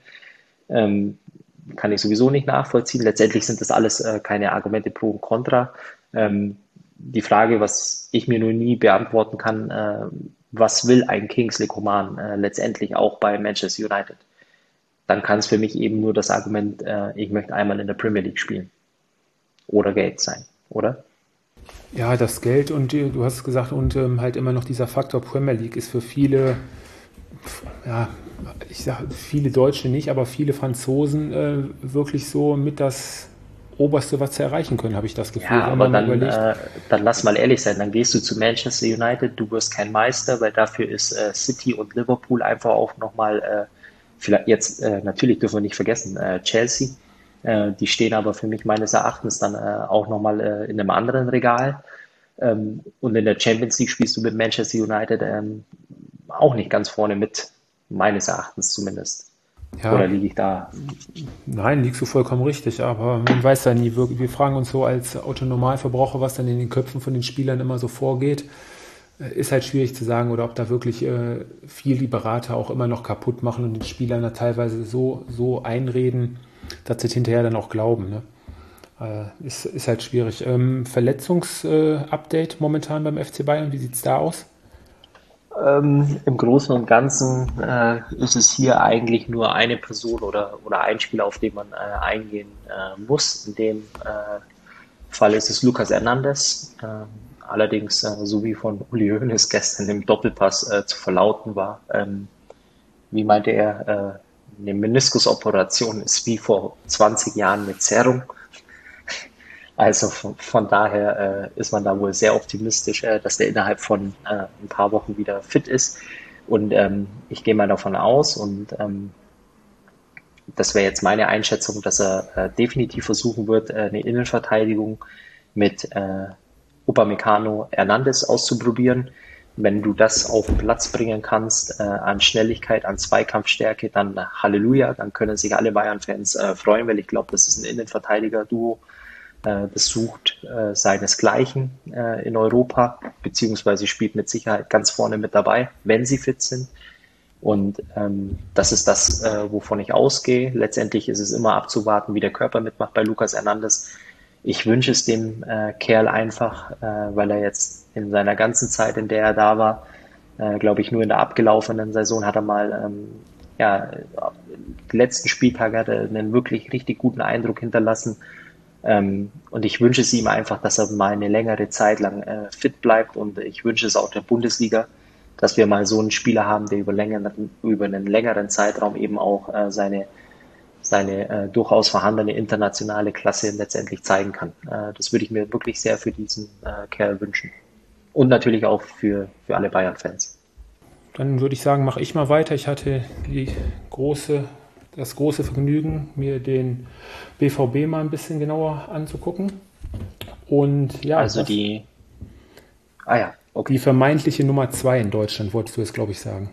kann ich sowieso nicht nachvollziehen. Letztendlich sind das alles keine Argumente pro und contra. Die Frage, was ich mir nur nie beantworten kann, was will ein Kingsley Coman letztendlich auch bei Manchester United? Dann kann es für mich eben nur das Argument, ich möchte einmal in der Premier League spielen. Oder Geld sein, oder? Ja, das Geld und du hast gesagt, und halt immer noch dieser Faktor Premier League ist für viele, ja, ich sage viele Deutsche nicht, aber viele Franzosen wirklich so mit das Oberste, was sie erreichen können, habe ich das Gefühl. Ja, aber dann lass mal ehrlich sein, dann gehst du zu Manchester United, du wirst kein Meister, weil dafür ist City und Liverpool einfach auch nochmal, vielleicht jetzt, natürlich dürfen wir nicht vergessen, Chelsea, die stehen aber für mich meines Erachtens dann auch nochmal in einem anderen Regal. Und in der Champions League spielst du mit Manchester United auch nicht ganz vorne mit, meines Erachtens zumindest. Ja. Oder liege ich da? Nein, liegst du vollkommen richtig, aber man weiß ja nie wirklich. Wir fragen uns so als Autonormalverbraucher, was dann in den Köpfen von den Spielern immer so vorgeht. Ist halt schwierig zu sagen, oder ob da wirklich viel die Berater auch immer noch kaputt machen und den Spielern da teilweise so einreden, dass sie es hinterher dann auch glauben. Ne? Ist halt schwierig. Verletzungsupdate momentan beim FC Bayern, wie sieht es da aus? Im Großen und Ganzen ist es hier eigentlich nur eine Person oder ein Spieler, auf den man eingehen muss. In dem Fall ist es Lucas Hernandez. Allerdings, so wie von Uli Hoeneß gestern im Doppelpass zu verlauten war, wie meinte er, eine Meniskusoperation ist wie vor 20 Jahren eine Zerrung. Also von daher ist man da wohl sehr optimistisch, dass der innerhalb von ein paar Wochen wieder fit ist. Und ich gehe mal davon aus, und das wäre jetzt meine Einschätzung, dass er definitiv versuchen wird, eine Innenverteidigung mit Upamecano Hernandez auszuprobieren. Wenn du das auf den Platz bringen kannst, an Schnelligkeit, an Zweikampfstärke, dann Halleluja, dann können sich alle Bayern-Fans freuen, weil ich glaube, das ist ein Innenverteidiger-Duo, das sucht seinesgleichen in Europa, beziehungsweise spielt mit Sicherheit ganz vorne mit dabei, wenn sie fit sind. Und das ist das, wovon ich ausgehe. Letztendlich ist es immer abzuwarten, wie der Körper mitmacht bei Lucas Hernandez. Ich wünsche es dem Kerl einfach, weil er jetzt in seiner ganzen Zeit, in der er da war, glaube ich, nur in der abgelaufenen Saison hat er mal, die letzten Spieltage hat er einen wirklich richtig guten Eindruck hinterlassen. Und ich wünsche es ihm einfach, dass er mal eine längere Zeit lang fit bleibt, und ich wünsche es auch der Bundesliga, dass wir mal so einen Spieler haben, der über einen längeren Zeitraum eben auch seine durchaus vorhandene internationale Klasse letztendlich zeigen kann. Das würde ich mir wirklich sehr für diesen Kerl wünschen. Und natürlich auch für alle Bayern-Fans. Dann würde ich sagen, mache ich mal weiter. Ich hatte das große Vergnügen, mir den BVB mal ein bisschen genauer anzugucken. Und ja, Also okay. Die vermeintliche Nummer 2 in Deutschland, wolltest du es, glaube ich, sagen.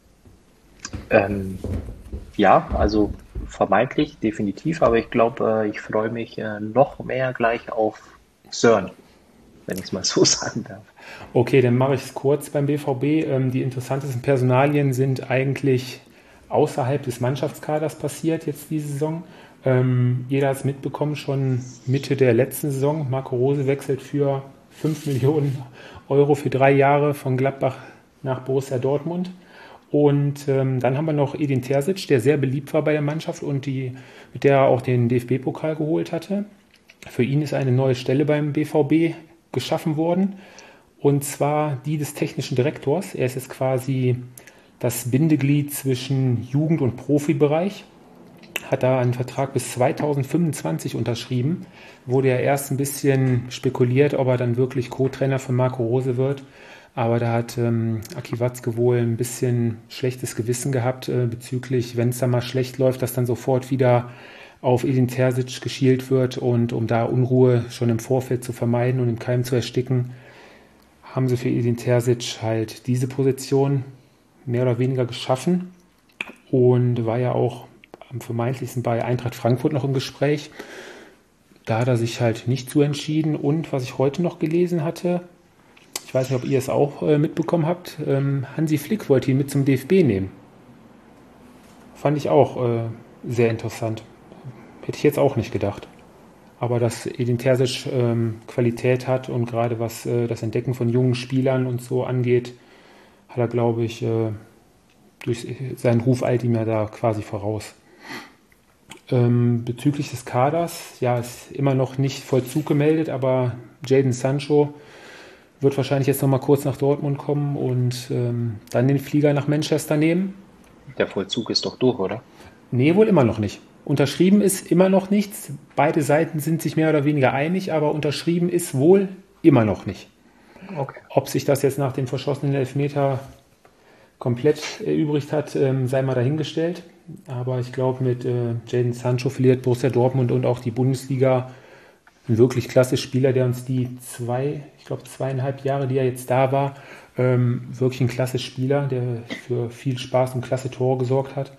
Ja, also vermeintlich, definitiv, aber ich glaube, ich freue mich noch mehr gleich auf Sören, wenn ich es mal so sagen darf. Okay, dann mache ich es kurz beim BVB. Die interessantesten Personalien sind eigentlich außerhalb des Mannschaftskaders passiert jetzt diese Saison. Jeder hat es mitbekommen, schon Mitte der letzten Saison. Marco Rose wechselt für 5 Millionen Euro für 3 Jahre von Gladbach nach Borussia Dortmund. Und dann haben wir noch Edin Terzic, der sehr beliebt war bei der Mannschaft und mit der er auch den DFB-Pokal geholt hatte. Für ihn ist eine neue Stelle beim BVB geschaffen worden, und zwar die des technischen Direktors. Er ist jetzt quasi das Bindeglied zwischen Jugend- und Profibereich, hat da einen Vertrag bis 2025 unterschrieben. Wurde ja erst ein bisschen spekuliert, ob er dann wirklich Co-Trainer von Marco Rose wird. Aber da hat Aki Watzke wohl ein bisschen schlechtes Gewissen gehabt bezüglich, wenn es da mal schlecht läuft, dass dann sofort wieder auf Edin Terzic geschielt wird. Und um da Unruhe schon im Vorfeld zu vermeiden und im Keim zu ersticken, haben sie für Edin Terzic halt diese Position mehr oder weniger geschaffen und war ja auch am vermeintlichsten bei Eintracht Frankfurt noch im Gespräch. Da hat er sich halt nicht zu entschieden. Und was ich heute noch gelesen hatte, ich weiß nicht, ob ihr es auch mitbekommen habt, Hansi Flick wollte ihn mit zum DFB nehmen. Fand ich auch sehr interessant. Hätte ich jetzt auch nicht gedacht. Aber dass Edin Terzic Qualität hat und gerade was das Entdecken von jungen Spielern und so angeht, hat er, glaube ich, durch seinen Ruf eilt ihm ja da quasi voraus. Bezüglich des Kaders, ja, ist immer noch nicht Vollzug gemeldet, aber Jadon Sancho wird wahrscheinlich jetzt noch mal kurz nach Dortmund kommen und dann den Flieger nach Manchester nehmen. Der Vollzug ist doch durch, oder? Nee, wohl immer noch nicht. Unterschrieben ist immer noch nichts. Beide Seiten sind sich mehr oder weniger einig, aber unterschrieben ist wohl immer noch nicht. Okay. Ob sich das jetzt nach dem verschossenen Elfmeter komplett erübrigt hat, sei mal dahingestellt. Aber ich glaube, mit Jadon Sancho verliert Borussia Dortmund und auch die Bundesliga ein wirklich klasse Spieler, der uns die 2,5 Jahre, die er jetzt da war, wirklich ein klasse Spieler, der für viel Spaß und klasse Tore gesorgt hat.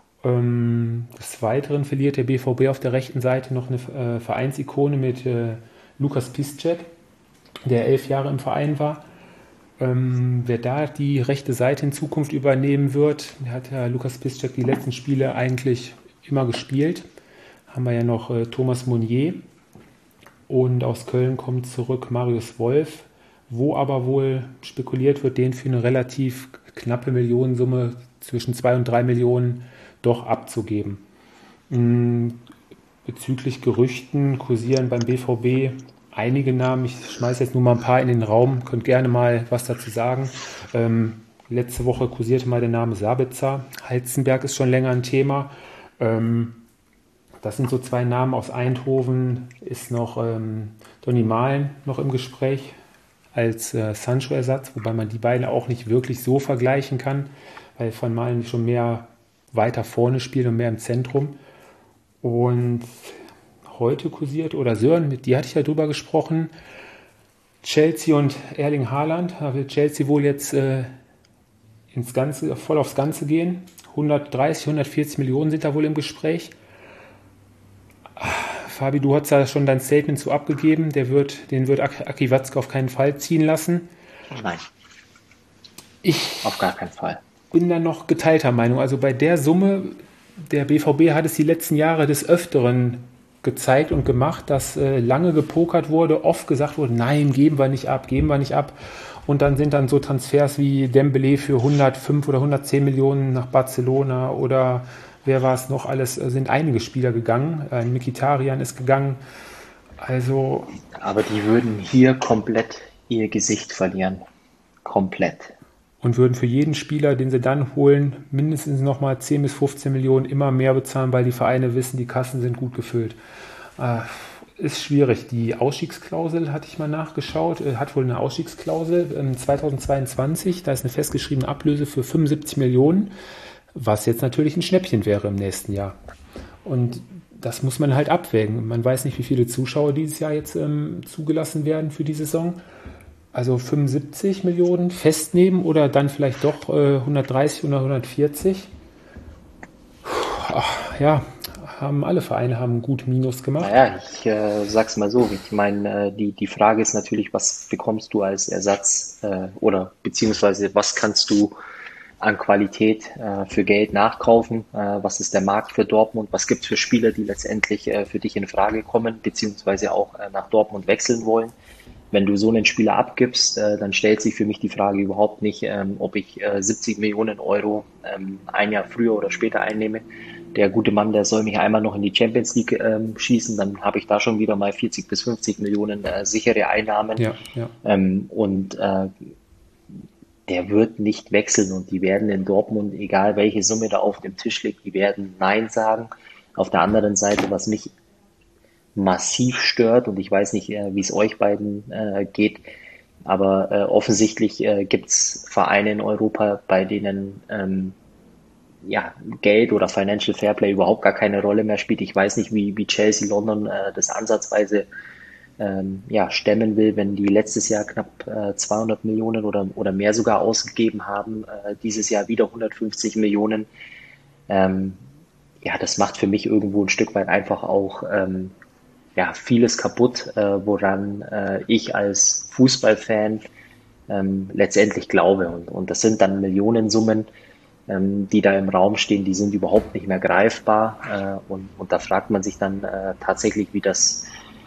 Des Weiteren verliert der BVB auf der rechten Seite noch eine Vereinsikone mit Lukas Piszczek, der 11 Jahre im Verein war. Wer da die rechte Seite in Zukunft übernehmen wird, hat ja Lukas Piszczek die letzten Spiele eigentlich immer gespielt. Haben wir ja noch Thomas Meunier. Und aus Köln kommt zurück Marius Wolf. wo aber wohl spekuliert wird, den für eine relativ knappe Millionensumme zwischen 2 und 3 Millionen doch abzugeben. Bezüglich Gerüchten kursieren beim BVB einige Namen. Ich schmeiße jetzt nur mal ein paar in den Raum, könnt gerne mal was dazu sagen. Letzte Woche kursierte mal der Name Sabitzer. Halzenberg ist schon länger ein Thema. Das sind so 2 Namen aus Eindhoven. Ist noch Donny Malen noch im Gespräch als Sancho-Ersatz, wobei man die beiden auch nicht wirklich so vergleichen kann, weil Van Malen schon mehr weiter vorne spielt und mehr im Zentrum. Und heute kursiert, oder Sören, mit dir hatte ich ja drüber gesprochen, Chelsea und Erling Haaland. Da will Chelsea wohl jetzt voll aufs Ganze gehen. 130, 140 Millionen sind da wohl im Gespräch. Fabi, du hast da schon dein Statement zu abgegeben. Den wird Aki Watzke auf keinen Fall ziehen lassen. Nein. Auf gar keinen Fall. Bin da noch geteilter Meinung. Also bei der Summe, der BVB hat es die letzten Jahre des Öfteren gezeigt und gemacht, dass lange gepokert wurde, oft gesagt wurde, nein, geben wir nicht ab. Und dann sind dann so Transfers wie Dembélé für 105 oder 110 Millionen nach Barcelona oder wer war es noch alles, sind einige Spieler gegangen. Mkhitaryan ist gegangen. Also. Aber die würden hier komplett ihr Gesicht verlieren. Komplett. Und würden für jeden Spieler, den sie dann holen, mindestens nochmal 10 bis 15 Millionen immer mehr bezahlen, weil die Vereine wissen, die Kassen sind gut gefüllt. Ist schwierig. Die Ausstiegsklausel, hatte ich mal nachgeschaut, hat wohl eine Ausstiegsklausel 2022. Da ist eine festgeschriebene Ablöse für 75 Millionen, was jetzt natürlich ein Schnäppchen wäre im nächsten Jahr. Und das muss man halt abwägen. Man weiß nicht, wie viele Zuschauer dieses Jahr jetzt zugelassen werden für die Saison. Also 75 Millionen festnehmen oder dann vielleicht doch 130 oder 140. Ja, alle Vereine haben gut Minus gemacht. Naja, ich sag's mal so. Ich meine, die Frage ist natürlich, was bekommst du als Ersatz oder beziehungsweise was kannst du an Qualität für Geld nachkaufen? Was ist der Markt für Dortmund? Was gibt's für Spieler, die letztendlich für dich in Frage kommen, beziehungsweise auch nach Dortmund wechseln wollen? Wenn du so einen Spieler abgibst, dann stellt sich für mich die Frage überhaupt nicht, ob ich 70 Millionen Euro ein Jahr früher oder später einnehme. Der gute Mann, der soll mich einmal noch in die Champions League schießen, dann habe ich da schon wieder mal 40 bis 50 Millionen sichere Einnahmen. Ja. Der wird nicht wechseln und die werden in Dortmund, egal welche Summe da auf dem Tisch liegt, die werden Nein sagen. Auf der anderen Seite, was mich massiv stört, und ich weiß nicht, wie es euch beiden geht, aber offensichtlich gibt es Vereine in Europa, bei denen Geld oder Financial Fairplay überhaupt gar keine Rolle mehr spielt. Ich weiß nicht, wie Chelsea London das ansatzweise stemmen will, wenn die letztes Jahr knapp 200 Millionen oder mehr sogar ausgegeben haben, dieses Jahr wieder 150 Millionen. Das macht für mich irgendwo ein Stück weit einfach auch vieles kaputt, woran ich als Fußballfan letztendlich glaube. Und das sind dann Millionensummen, die da im Raum stehen, die sind überhaupt nicht mehr greifbar. Und da fragt man sich dann tatsächlich, wie das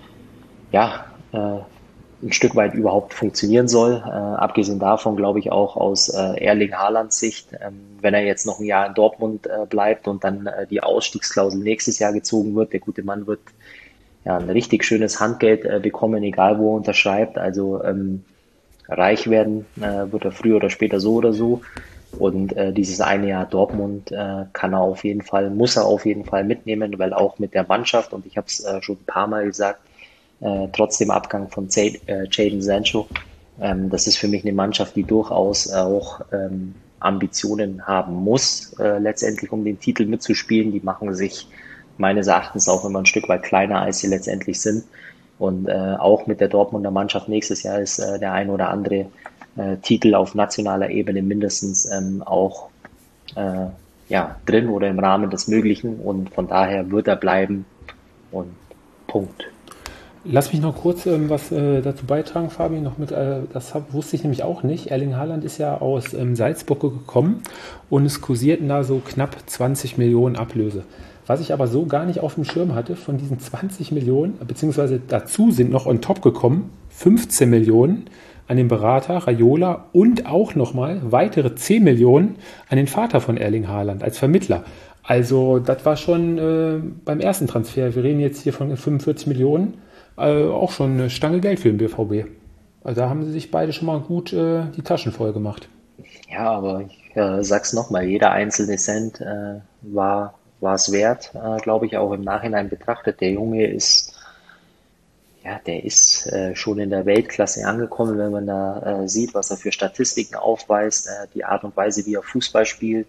ein Stück weit überhaupt funktionieren soll. Abgesehen davon glaube ich auch aus Erling Haalands Sicht, wenn er jetzt noch ein Jahr in Dortmund bleibt und dann die Ausstiegsklausel nächstes Jahr gezogen wird, der gute Mann wird ein richtig schönes Handgeld bekommen, egal wo er unterschreibt. Also reich werden wird er früher oder später so oder so. Und dieses eine Jahr Dortmund muss er auf jeden Fall mitnehmen, weil auch mit der Mannschaft, und ich habe es schon ein paar Mal gesagt, trotz dem Abgang von Jadon Sancho, das ist für mich eine Mannschaft, die durchaus auch Ambitionen haben muss, letztendlich um den Titel mitzuspielen. Die machen sich meines Erachtens auch immer ein Stück weit kleiner, als sie letztendlich sind. Und auch mit der Dortmunder Mannschaft nächstes Jahr ist der ein oder andere Titel auf nationaler Ebene mindestens auch drin oder im Rahmen des Möglichen. Und von daher wird er bleiben und Punkt. Lass mich noch kurz was dazu beitragen, Fabi. Wusste ich nämlich auch nicht. Erling Haaland ist ja aus Salzburg gekommen und es kursierten da so knapp 20 Millionen Ablöse. Was ich aber so gar nicht auf dem Schirm hatte, von diesen 20 Millionen, beziehungsweise dazu sind noch on top gekommen 15 Millionen an den Berater Raiola und auch nochmal weitere 10 Millionen an den Vater von Erling Haaland als Vermittler. Also das war schon beim ersten Transfer, wir reden jetzt hier von 45 Millionen, auch schon eine Stange Geld für den BVB. Also da haben sie sich beide schon mal gut die Taschen voll gemacht. Ja, aber ich sag's nochmal, jeder einzelne Cent war es wert, glaube ich, auch im Nachhinein betrachtet. Der Junge ist, ja, der ist schon in der Weltklasse angekommen, wenn man da sieht, was er für Statistiken aufweist, die Art und Weise, wie er Fußball spielt.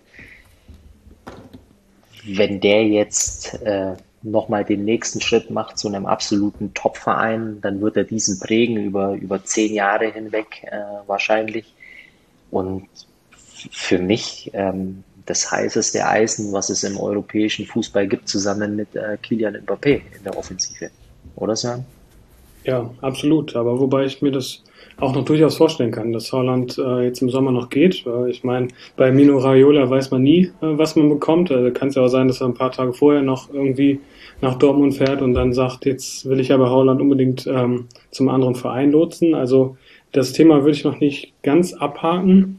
Wenn der jetzt nochmal den nächsten Schritt macht zu einem absoluten Top-Verein, dann wird er diesen prägen über 10 Jahre hinweg wahrscheinlich. Und für mich das heißeste Eisen, was es im europäischen Fußball gibt, zusammen mit Kylian Mbappé in der Offensive. Oder Sören? Ja, absolut. Aber wobei ich mir das auch noch durchaus vorstellen kann, dass Haaland jetzt im Sommer noch geht. Ich meine, bei Mino Raiola weiß man nie, was man bekommt. Also kann es ja auch sein, dass er ein paar Tage vorher noch irgendwie nach Dortmund fährt und dann sagt, jetzt will ich aber Haaland unbedingt zum anderen Verein lotsen. Also das Thema würde ich noch nicht ganz abhaken,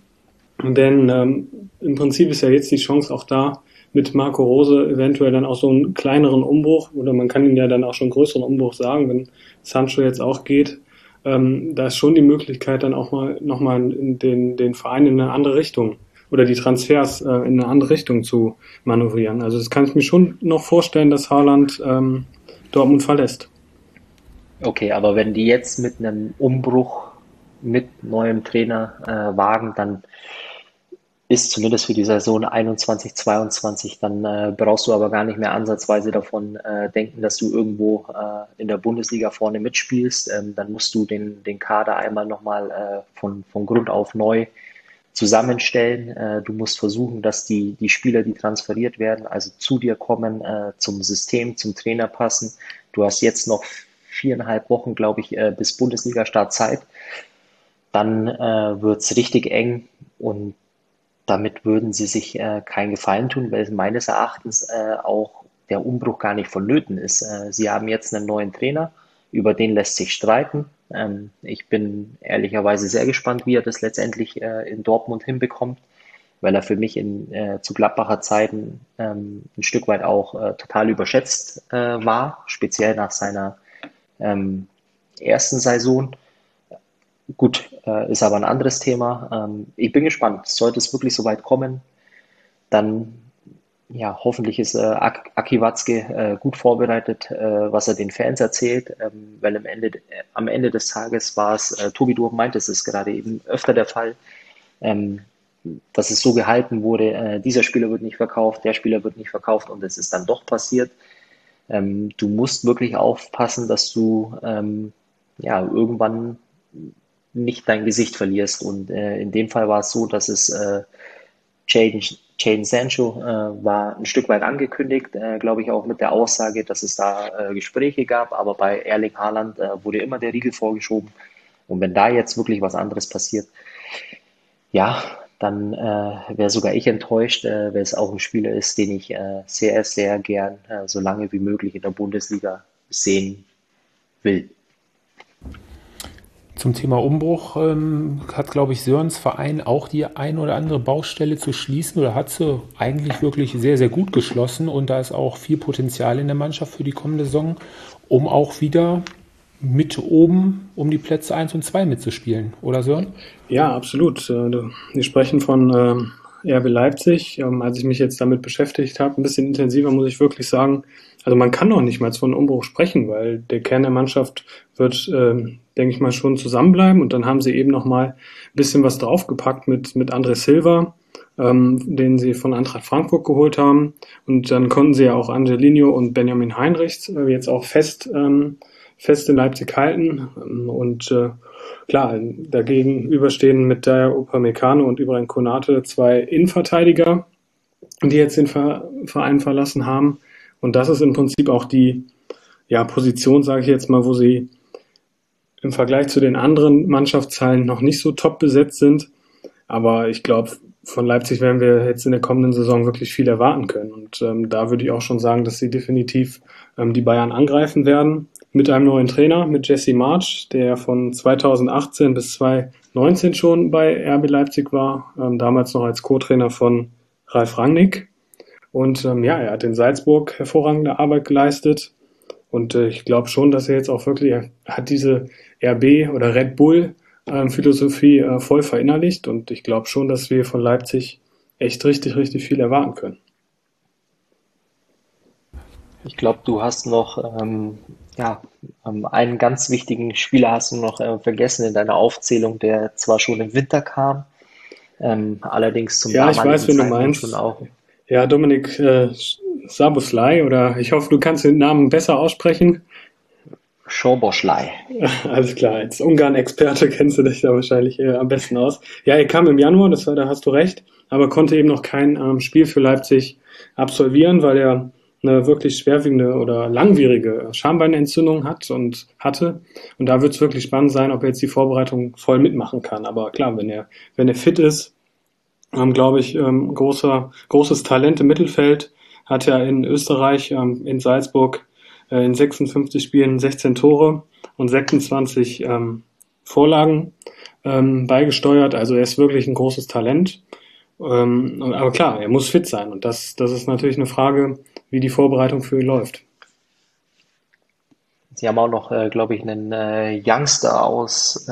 denn im Prinzip ist ja jetzt die Chance auch da, mit Marco Rose eventuell dann auch so einen kleineren Umbruch, oder man kann ihn ja dann auch schon einen größeren Umbruch sagen, wenn Sancho jetzt auch geht. Da ist schon die Möglichkeit, dann auch mal nochmal den Verein in eine andere Richtung oder die Transfers in eine andere Richtung zu manövrieren. Also das kann ich mir schon noch vorstellen, dass Haaland Dortmund verlässt. Okay, aber wenn die jetzt mit einem Umbruch mit neuem Trainer wagen, dann ist zumindest für die Saison 21/22, dann brauchst du aber gar nicht mehr ansatzweise davon denken, dass du irgendwo in der Bundesliga vorne mitspielst. Dann musst du den Kader einmal nochmal von Grund auf neu zusammenstellen. Du musst versuchen, dass die Spieler, die transferiert werden, also zu dir kommen, zum System, zum Trainer passen. Du hast jetzt noch 4,5 Wochen, glaube ich, bis Bundesliga-Start Zeit. Dann wird's richtig eng und damit würden sie sich keinen Gefallen tun, weil meines Erachtens auch der Umbruch gar nicht vonnöten ist. Sie haben jetzt einen neuen Trainer, über den lässt sich streiten. Ich bin ehrlicherweise sehr gespannt, wie er das letztendlich in Dortmund hinbekommt, weil er für mich zu Gladbacher Zeiten ein Stück weit auch total überschätzt war, speziell nach seiner ersten Saison. Gut, ist aber ein anderes Thema. Ich bin gespannt. Sollte es wirklich so weit kommen, dann ja, hoffentlich ist Aki Watzke gut vorbereitet, was er den Fans erzählt, weil am Ende des Tages war es, Tobi, du meintest es gerade eben öfter der Fall, dass es so gehalten wurde, dieser Spieler wird nicht verkauft, der Spieler wird nicht verkauft und es ist dann doch passiert. Du musst wirklich aufpassen, dass du ja, irgendwann nicht dein Gesicht verlierst. Und in dem Fall war es so, dass es Jadon Sancho war ein Stück weit angekündigt, glaube ich auch mit der Aussage, dass es da Gespräche gab, aber bei Erling Haaland wurde immer der Riegel vorgeschoben. Und wenn da jetzt wirklich was anderes passiert, ja, dann wäre sogar ich enttäuscht, weil es auch ein Spieler ist, den ich sehr, sehr gern so lange wie möglich in der Bundesliga sehen will. Zum Thema Umbruch hat, glaube ich, Sörens Verein auch die ein oder andere Baustelle zu schließen oder hat sie eigentlich wirklich sehr, sehr gut geschlossen und da ist auch viel Potenzial in der Mannschaft für die kommende Saison, um auch wieder mit oben um die Plätze 1 und 2 mitzuspielen, oder Sören? Ja, absolut. Wir sprechen von RB Leipzig. Als ich mich jetzt damit beschäftigt habe, ein bisschen intensiver, muss ich wirklich sagen, also man kann noch nicht mal von Umbruch sprechen, weil der Kern der Mannschaft wird, denke ich mal, schon zusammenbleiben und dann haben sie eben noch mal ein bisschen was draufgepackt mit André Silva, den sie von Eintracht Frankfurt geholt haben und dann konnten sie ja auch Angelino und Benjamin Heinrichs jetzt auch fest in Leipzig halten und klar, dagegen überstehen mit Dayot Upamecano und Ibrahim Konate 2 Innenverteidiger, die jetzt den Verein verlassen haben. Und das ist im Prinzip auch die Position, sage ich jetzt mal, wo sie im Vergleich zu den anderen Mannschaftsteilen noch nicht so top besetzt sind. Aber ich glaube, von Leipzig werden wir jetzt in der kommenden Saison wirklich viel erwarten können. Und da würde ich auch schon sagen, dass sie definitiv die Bayern angreifen werden. mit einem neuen Trainer, mit Jesse Marsch, der von 2018 bis 2019 schon bei RB Leipzig war, damals noch als Co-Trainer von Ralf Rangnick. Und er hat in Salzburg hervorragende Arbeit geleistet. Und ich glaube schon, dass er jetzt auch wirklich, er hat diese RB oder Red Bull Philosophie voll verinnerlicht. Und ich glaube schon, dass wir von Leipzig echt richtig, richtig viel erwarten können. Ich glaube, du hast noch einen ganz wichtigen Spieler hast du noch vergessen in deiner Aufzählung, der zwar schon im Winter kam, allerdings zum Ja, ich weiß, wen du Zeitpunkt meinst. schon auch Ja, Dominik Szoboszlai, oder ich hoffe, du kannst den Namen besser aussprechen. Szoboszlai. Alles klar, als Ungarn-Experte kennst du dich da wahrscheinlich am besten aus. Ja, er kam im Januar, da hast du recht, aber konnte eben noch kein Spiel für Leipzig absolvieren, weil er eine wirklich schwerwiegende oder langwierige Schambeinentzündung hatte. Und da wird es wirklich spannend sein, ob er jetzt die Vorbereitung voll mitmachen kann. Aber klar, wenn er fit ist, glaube ich, großes Talent im Mittelfeld, hat ja in Österreich, in Salzburg, in 56 Spielen 16 Tore und 26 Vorlagen beigesteuert. Also er ist wirklich ein großes Talent. Aber klar, er muss fit sein. Und das ist natürlich eine Frage, wie die Vorbereitung für ihn läuft. Sie haben auch noch, glaube ich, einen Youngster aus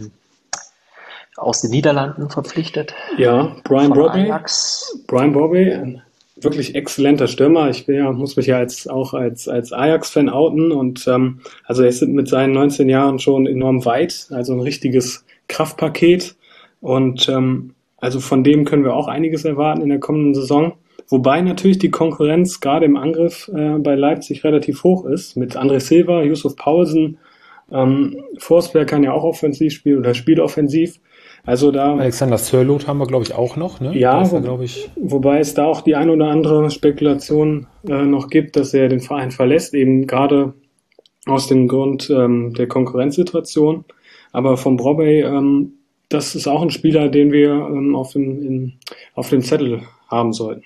den Niederlanden verpflichtet Ja, Brian von Brobby. Ajax. Brian Brobby, ein wirklich exzellenter Stürmer. Ich muss mich ja als Ajax-Fan outen. Und also er ist mit seinen 19 Jahren schon enorm weit. Also ein richtiges Kraftpaket. Und also von dem können wir auch einiges erwarten in der kommenden Saison. Wobei natürlich die Konkurrenz gerade im Angriff bei Leipzig relativ hoch ist. Mit André Silva, Yusuf Paulsen, Forsberg kann ja auch offensiv spielen oder spielt offensiv. Also da Alexander Sörloth haben wir, glaube ich, auch noch. Ne? ja, glaube ich. wobei es da auch die ein oder andere Spekulation noch gibt, dass er den Verein verlässt, eben gerade aus dem Grund der Konkurrenzsituation. Aber von Brobby, das ist auch ein Spieler, den wir auf dem Zettel haben sollten.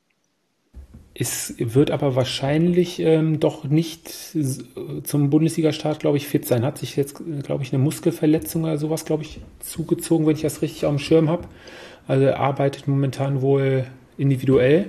Es wird aber wahrscheinlich doch nicht zum Bundesliga-Start, glaube ich, fit sein. Hat sich jetzt, glaube ich, eine Muskelverletzung oder sowas, glaube ich, zugezogen, wenn ich das richtig auf dem Schirm habe. Also er arbeitet momentan wohl individuell,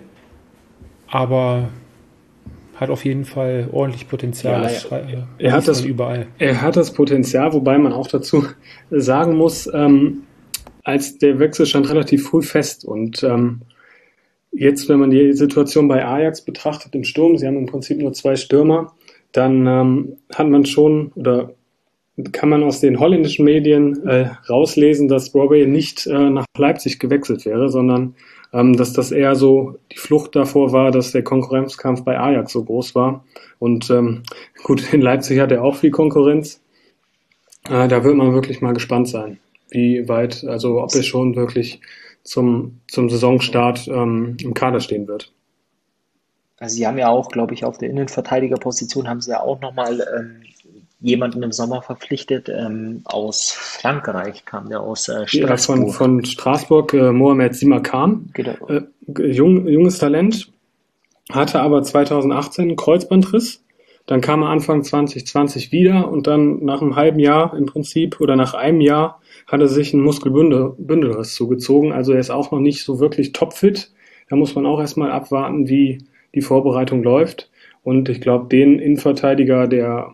aber hat auf jeden Fall ordentlich Potenzial. Er hat das überall. Er hat das Potenzial, wobei man auch dazu sagen muss, als der Wechsel stand relativ früh fest und jetzt, wenn man die Situation bei Ajax betrachtet im Sturm, sie haben im Prinzip nur 2 Stürmer, dann hat man schon oder kann man aus den holländischen Medien rauslesen, dass Brobby nicht nach Leipzig gewechselt wäre, sondern dass das eher so die Flucht davor war, dass der Konkurrenzkampf bei Ajax so groß war. Und gut, in Leipzig hat er auch viel Konkurrenz. Da wird man wirklich mal gespannt sein, wie weit, also ob er schon wirklich zum Saisonstart im Kader stehen wird. Also sie haben ja auch, glaube ich, auf der Innenverteidigerposition haben sie ja auch nochmal jemanden im Sommer verpflichtet. Aus Frankreich kam der aus Straßburg. Ja, von Straßburg, Mohamed Simakan. Genau. Junges Talent, hatte aber 2018 einen Kreuzbandriss. Dann kam er Anfang 2020 wieder und dann nach einem halben Jahr im Prinzip oder nach einem Jahr hat er sich einen Muskelbündelriss zugezogen. Also er ist auch noch nicht so wirklich topfit. Da muss man auch erstmal abwarten, wie die Vorbereitung läuft. Und ich glaube, den Innenverteidiger, der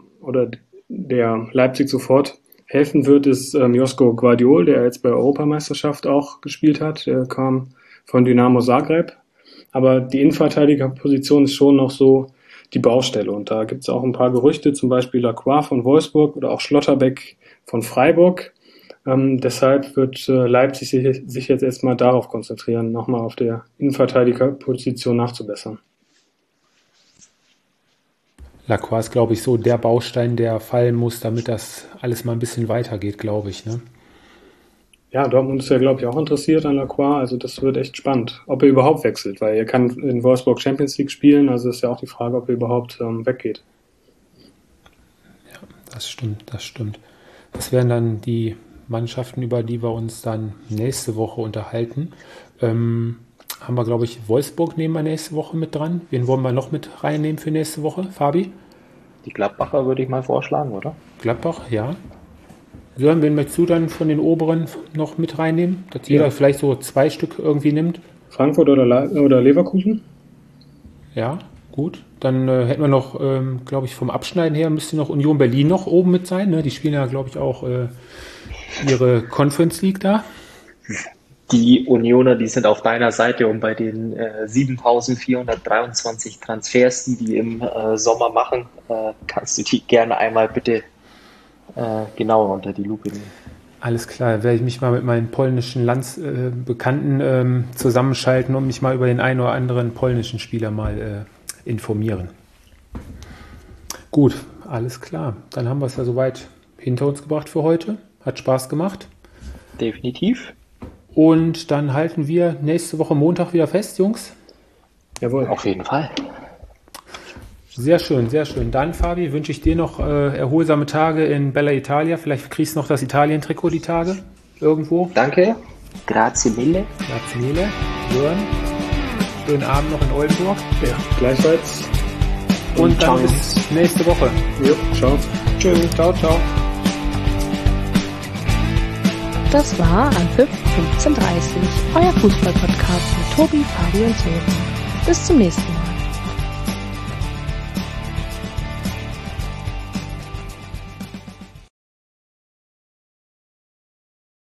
Leipzig sofort helfen wird, ist Josko Gvardiol, der jetzt bei der Europameisterschaft auch gespielt hat. Der kam von Dynamo Zagreb. Aber die Innenverteidigerposition ist schon noch so die Baustelle. Und da gibt es auch ein paar Gerüchte, zum Beispiel Lacroix von Wolfsburg oder auch Schlotterbeck von Freiburg. Deshalb wird Leipzig sich jetzt erstmal darauf konzentrieren, nochmal auf der Innenverteidigerposition nachzubessern. Lacroix ist, glaube ich, so der Baustein, der fallen muss, damit das alles mal ein bisschen weitergeht, glaube ich. Ne? Ja, Dortmund ist ja, glaube ich, auch interessiert an Lacroix. Also das wird echt spannend, ob er überhaupt wechselt, weil er kann in Wolfsburg Champions League spielen. Also ist ja auch die Frage, ob er überhaupt weggeht. Ja, das stimmt. Das wären dann die Mannschaften, über die wir uns dann nächste Woche unterhalten. Haben wir, glaube ich, Wolfsburg nehmen wir nächste Woche mit dran. Wen wollen wir noch mit reinnehmen für nächste Woche? Fabi? Die Gladbacher würde ich mal vorschlagen, oder? Gladbach, ja. Sören, wen möchtest du dann von den oberen noch mit reinnehmen? Dass jeder vielleicht so 2 Stück irgendwie nimmt? Frankfurt oder Leverkusen? Ja, gut. Dann hätten wir noch, glaube ich, vom Abschneiden her müsste noch Union Berlin noch oben mit sein. Ne? Die spielen ja, glaube ich, auch ihre Conference League da. Die Unioner, die sind auf deiner Seite, und bei den 7.423 Transfers, die im Sommer machen, kannst du die gerne einmal bitte genauer unter die Lupe nehmen. Alles klar, werde ich mich mal mit meinen polnischen Bekannten zusammenschalten und mich mal über den einen oder anderen polnischen Spieler mal informieren. Gut, alles klar. Dann haben wir es ja soweit hinter uns gebracht für heute. Hat Spaß gemacht. Definitiv. Und dann halten wir nächste Woche Montag wieder fest, Jungs. Jawohl. Auf jeden Fall. Sehr schön, sehr schön. Dann, Fabi, wünsche ich dir noch erholsame Tage in Bella Italia. Vielleicht kriegst du noch das Italien-Trikot die Tage irgendwo. Danke. Grazie mille. Grazie mille. Sören, schönen Abend noch in Oldenburg. Ja, gleichfalls. Und dann bis nächste Woche. Jo, ciao. Tschüss, ciao, ciao. Das war Anpfiff 15:30, euer Fußball-Podcast mit Tobi, Fabi und Sören. Bis zum nächsten Mal.